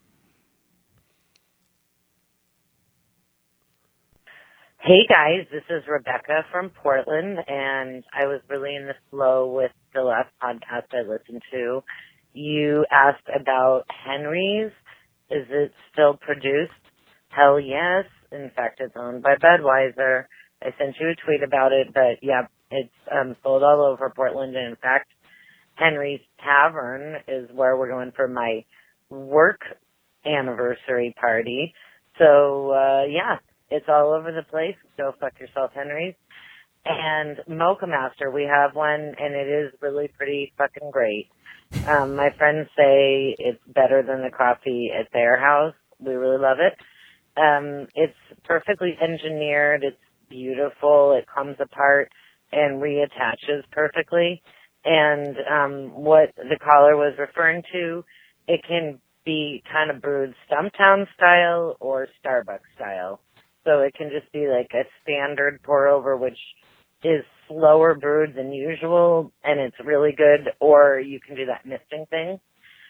Hey guys, this is Rebecca from Portland, and I was really in the flow with the last podcast I listened to. You asked about Henry's. Is it still produced? Hell yes. In fact, it's owned by Budweiser. I sent you a tweet about it, but yeah, it's um, sold all over Portland. And in fact, Henry's Tavern is where we're going for my work anniversary party. So, uh, yeah. It's all over the place. Go fuck yourself, Henry's. And Mocha Master, we have one, and it is really pretty fucking great. Um, my friends say it's better than the coffee at their house. We really love it. Um, it's perfectly engineered. It's beautiful. It comes apart and reattaches perfectly. And um, what the caller was referring to, it can be kind of brewed Stumptown style or Starbucks style. So it can just be like a standard pour over, which is slower brewed than usual, and it's really good, or you can do that misting thing.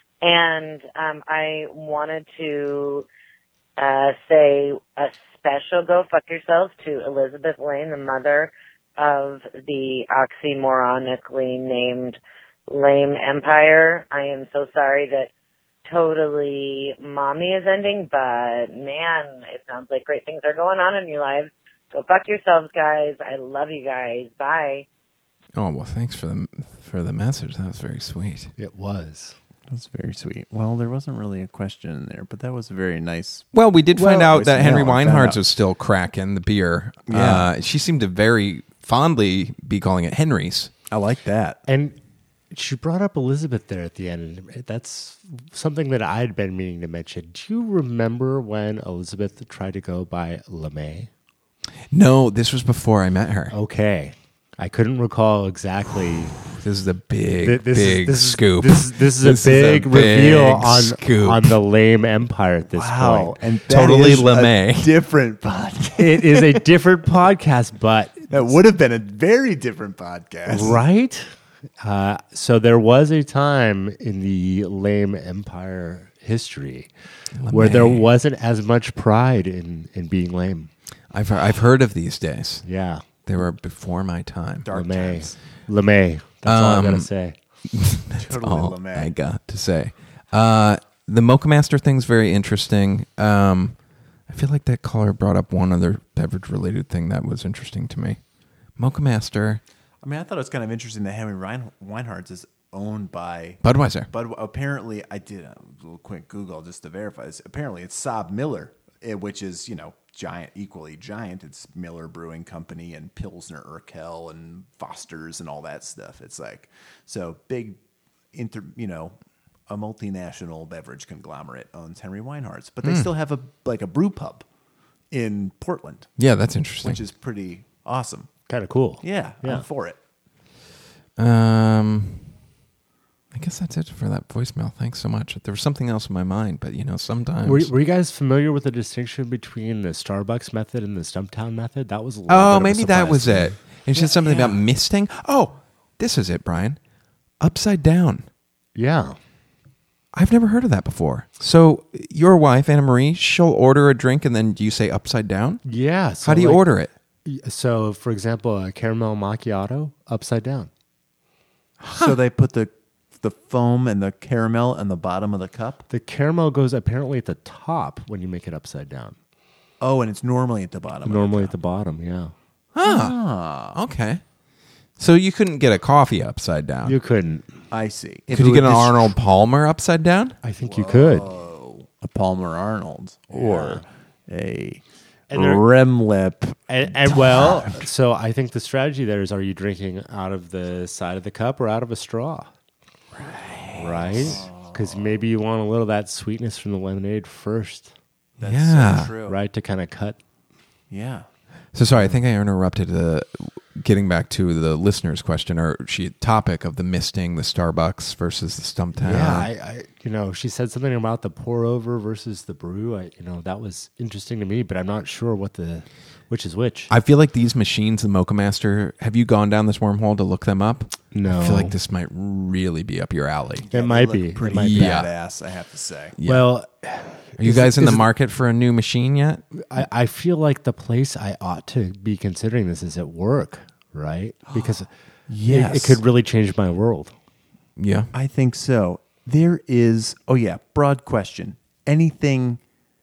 And um, I wanted to uh, say a special go fuck yourselves to Elizabeth Lane, the mother of the oxymoronically named Lame Empire. I am so sorry that Totally Mommy is ending, but man, it sounds like great things are going on in your lives. Go fuck yourselves, guys. I love you guys. Bye. Oh, well, thanks for the for the message. That was very sweet. It was. That's very sweet. Well, there wasn't really a question in there, but that was very nice. Well, we did find Well, out that Henry voicemail, I found Weinhardt's out. was still cracking the beer. Yeah. Uh, she seemed to very fondly be calling it Henry's. I like that. And she brought up Elizabeth there at the end. That's something that I'd been meaning to mention. Do you remember when Elizabeth tried to go by LeMay? No, this was before I met her. Okay. I couldn't recall exactly. This is a big, Th- this big is, this scoop. Is, this, this is This a big reveal big on, scoop. on the Lame Empire at this Wow. point. And that Totally is a LeMay. different podcast. It is a different podcast, but That would have been a very different podcast. right? Uh, so there was a time in the Lame Empire history where there wasn't as much pride in, in being lame. I've I've heard of these days. Yeah. They were before my time. Dark LeMay. times. LeMay. That's all I'm going Um, to say. Totally all LeMay. I got to say. Uh, the Mocha Master thing's very interesting. Um, I feel like that caller brought up one other beverage-related thing that was interesting to me. Mocha Master, I mean, I thought it was kind of interesting that Henry Rein- Weinhardt's is owned by Budweiser. But apparently, I did a little quick Google just to verify this. Apparently, it's Saab Miller, eh, which is, you know, giant, equally giant. It's Miller Brewing Company and Pilsner Urquell and Foster's and all that stuff. It's like, so big, inter, you know, a multinational beverage conglomerate owns Henry Weinhardt's, but they still have a like a brew pub in Portland, Yeah, that's interesting. which is pretty awesome. Kind of cool. Yeah, Yeah. I'm for it. Um, I guess that's it for that voicemail. Thanks so much. There was something else in my mind, but you know, sometimes. Were, were you guys familiar with the distinction between the Starbucks method and the Stumptown method? That was a little bit oh, of a maybe that surprise was to me. it. It's just something yeah. about misting. Oh, this is it, Brian. Upside down. Yeah. I've never heard of that before. So your wife, Anna Marie, she'll order a drink and then do you say upside down? Yeah. So How do you like- order it? So, for example, a caramel macchiato upside down. So they put the the foam and the caramel on the bottom of the cup. The caramel goes apparently at the top when you make it upside down. Oh, and it's normally at the bottom. Normally of at the bottom, yeah. Huh. Okay. So you couldn't get a coffee upside down. You couldn't. I see. If Could it you get an would just- Arnold Palmer upside down? I think you could. a Palmer Arnold or a And there- Remlip? And, and well, so I think the strategy there is: are you drinking out of the side of the cup or out of a straw? Right. Right. Because maybe you want a little of that sweetness from the lemonade first, That's Yeah. so true. right? To kind of cut. Yeah. So sorry, I think I interrupted the getting back to the listener's question or she topic of the misting, the Starbucks versus the Stumptown. Yeah, I, I, you know, she said something about the pour over versus the brew. I, you know, that was interesting to me, but I'm not sure what the, which is which. I feel like these machines, the Mocha Master, have you gone down this wormhole to look them up? No. I feel like this might really be up your alley. It might They be. look It pretty might be. Yeah. badass, I have to say. Yeah. Well, Are you is guys it- in the is it- market for a new machine yet? I, I feel like the place I ought to be considering this is at work, right? Because Yes. it, it could really change my world. Yeah. I think so. There is, oh yeah, broad question. Anything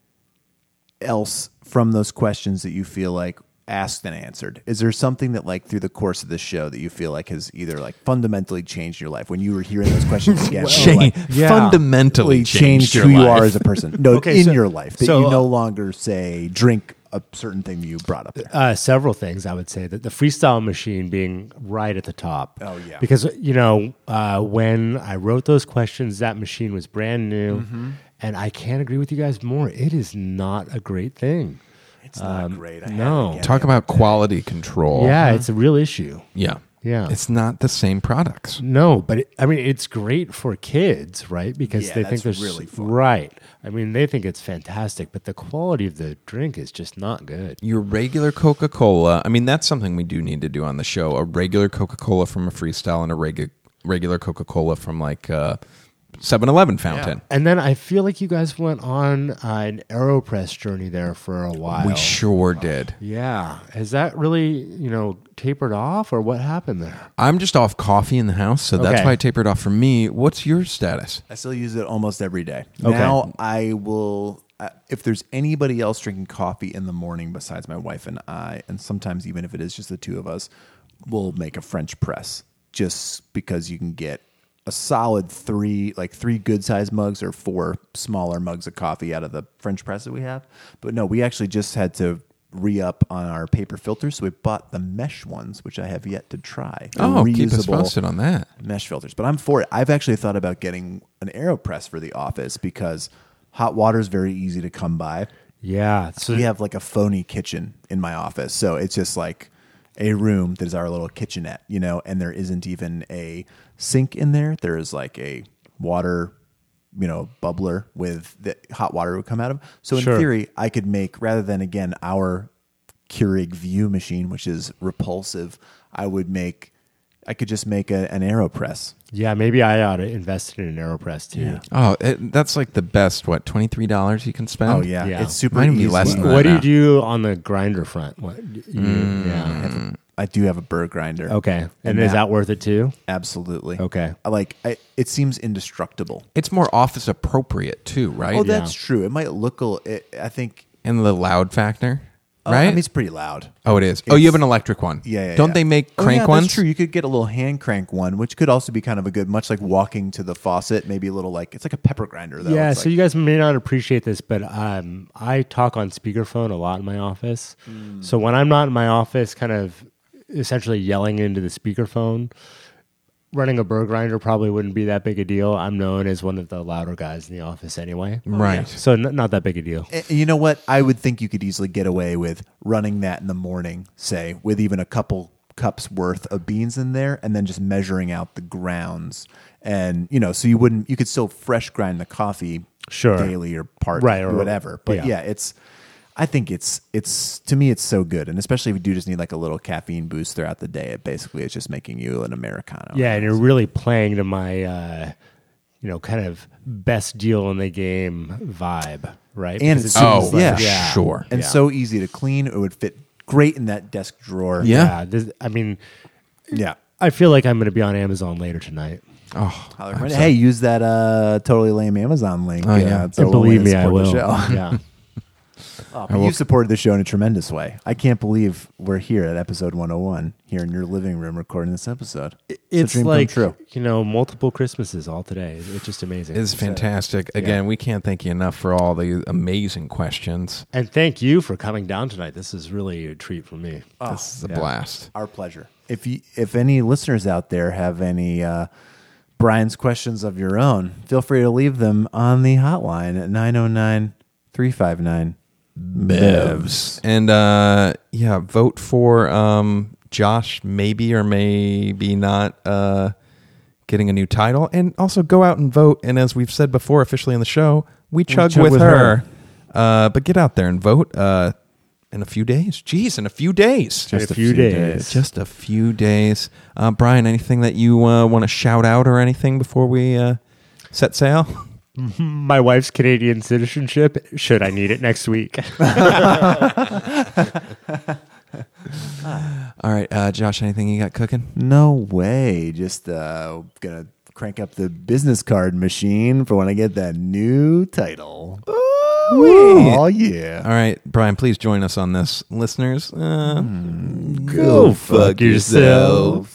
else from those questions that you feel like asked and answered? Is there something that like through the course of the show that you feel like has either like fundamentally changed your life when you were hearing those questions again? you were like, Yeah. Fundamentally changed changed your who you life. are as a person. No, Okay, in so- your life. That so, you no uh, longer say drink a certain thing that you brought up there. Uh, several things I would say that the freestyle machine being right at the top. Oh, yeah. because you know uh, when I wrote those questions, that machine was brand new, Mm-hmm. and I can't agree with you guys more. It is not a great thing. It's not great. I had no. it again. Talk about quality control. Yeah, it's a real issue. Yeah. Yeah. It's not the same products. No, but it, I mean, it's great for kids, right? Because Yeah, they think that's there's really fun. right. I mean, they think it's fantastic, but the quality of the drink is just not good. Your regular Coca-Cola, I mean, that's something we do need to do on the show. A regular Coca-Cola from a Freestyle and a regu- regular Coca-Cola from like uh, seven eleven fountain. And then I feel like you guys went on uh, an AeroPress journey there for a while. We sure did. Yeah. Has that really, you know, tapered off or what happened there? I'm just off coffee in the house, so that's Okay. why it tapered off for me. What's your status? I still use it almost every day. Okay. Now I will, uh, if there's anybody else drinking coffee in the morning besides my wife and I, and sometimes even if it is just the two of us, we'll make a French press just because you can get a solid three, like three good sized mugs or four smaller mugs of coffee out of the French press that we have. But no, we actually just had to re-up on our paper filters, so we bought the mesh ones, which I have yet to try. They're Oh, keep us reusable posted on that. mesh filters, but I'm for it. I've actually thought about getting an AeroPress for the office because hot water is very easy to come by. Yeah. So We have like a phony kitchen in my office, so it's just like a room that is our little kitchenette, you know, and there isn't even a sink in there. There is like a water, you know, bubbler with the hot water would come out of. So in Sure. theory, I could make, rather than again our Keurig View machine, which is repulsive, I would make, I could just make a, an AeroPress. yeah, maybe I ought to invest in an AeroPress too. Yeah. Oh, it, that's like the best, what, twenty-three dollars you can spend? Oh yeah, Yeah. it's super Might be easy. less than What that do you now. do on the grinder front? What? You, Mm. Yeah. I do have a burr grinder. Okay. And, And is that- that worth it too? Absolutely. Okay. I like I, it seems indestructible. It's more office appropriate too, right? Oh, that's true. It might look a it, I think And the loud factor, oh, right? I mean, it's pretty loud. oh, it is. Oh, you it's- have an electric one. Yeah, yeah Don't yeah. they make Oh, crank yeah, ones? That's true. You could get a little hand crank one, which could also be kind of a good, much like walking to the faucet. Maybe a little like it's like a pepper grinder though. Yeah, It's so like- you guys may not appreciate this, but um, I talk on speakerphone a lot in my office. Hmm. So when I'm not in my office, kind of essentially yelling into the speakerphone, running a burr grinder probably wouldn't be that big a deal. I'm known as one of the louder guys in the office anyway. Right. So n- not that big a deal. And you know what? I would think you could easily get away with running that in the morning, say, with even a couple cups worth of beans in there, and then just measuring out the grounds. And you know, so you wouldn't, you could still fresh grind the coffee Sure. daily or part Right, or or- whatever. But yeah. yeah, it's. I think it's it's to me it's so good, and especially if you do just need like a little caffeine boost throughout the day. It basically is just making you an Americano. Yeah, and you're really playing to my, uh, you know, kind of best deal in the game vibe, right? and Because it's it Oh, seems for like- yeah, sure. and Yeah. so easy to clean. It would fit great in that desk drawer. Yeah. Yeah, this, I mean, yeah. I feel like I'm going to be on Amazon later tonight. Oh, I'll I'm recommend it. sorry. Hey, use that uh, totally lame Amazon link. Oh, yeah. uh, to And believe win me, and I support will. the show. Yeah. Oh, but you supported the show in a tremendous way. I can't believe we're here at episode one oh one, here in your living room recording this episode. It's, It's a dream like, come true. you know, multiple Christmases all today. It's just amazing. It's fantastic. Again, we can't thank you enough for all the amazing questions. And thank you for coming down tonight. This is really a treat for me. This is a blast. Our pleasure. If you, if any listeners out there have any uh, Brian's questions of your own, feel free to leave them on the hotline at nine oh nine, three five nine, B E V S. And uh, yeah, vote for um, Josh, maybe or maybe not uh, getting a new title. And also go out and vote. And as we've said before, officially on the show, we chug, chug with, with her. her. Uh, but get out there and vote uh, in a few days. Jeez, in a few days. In a few days. Just a few days. Uh, Brian, anything that you uh, want to shout out or anything before we uh, set sail? My wife's Canadian citizenship, should I need it next week. All right, uh, Josh, anything you got cooking? No way. Just uh, gonna crank up the business card machine for when I get that new title. Oh yeah! All right, Brian, please join us on this, listeners. Uh, Go fuck yourself.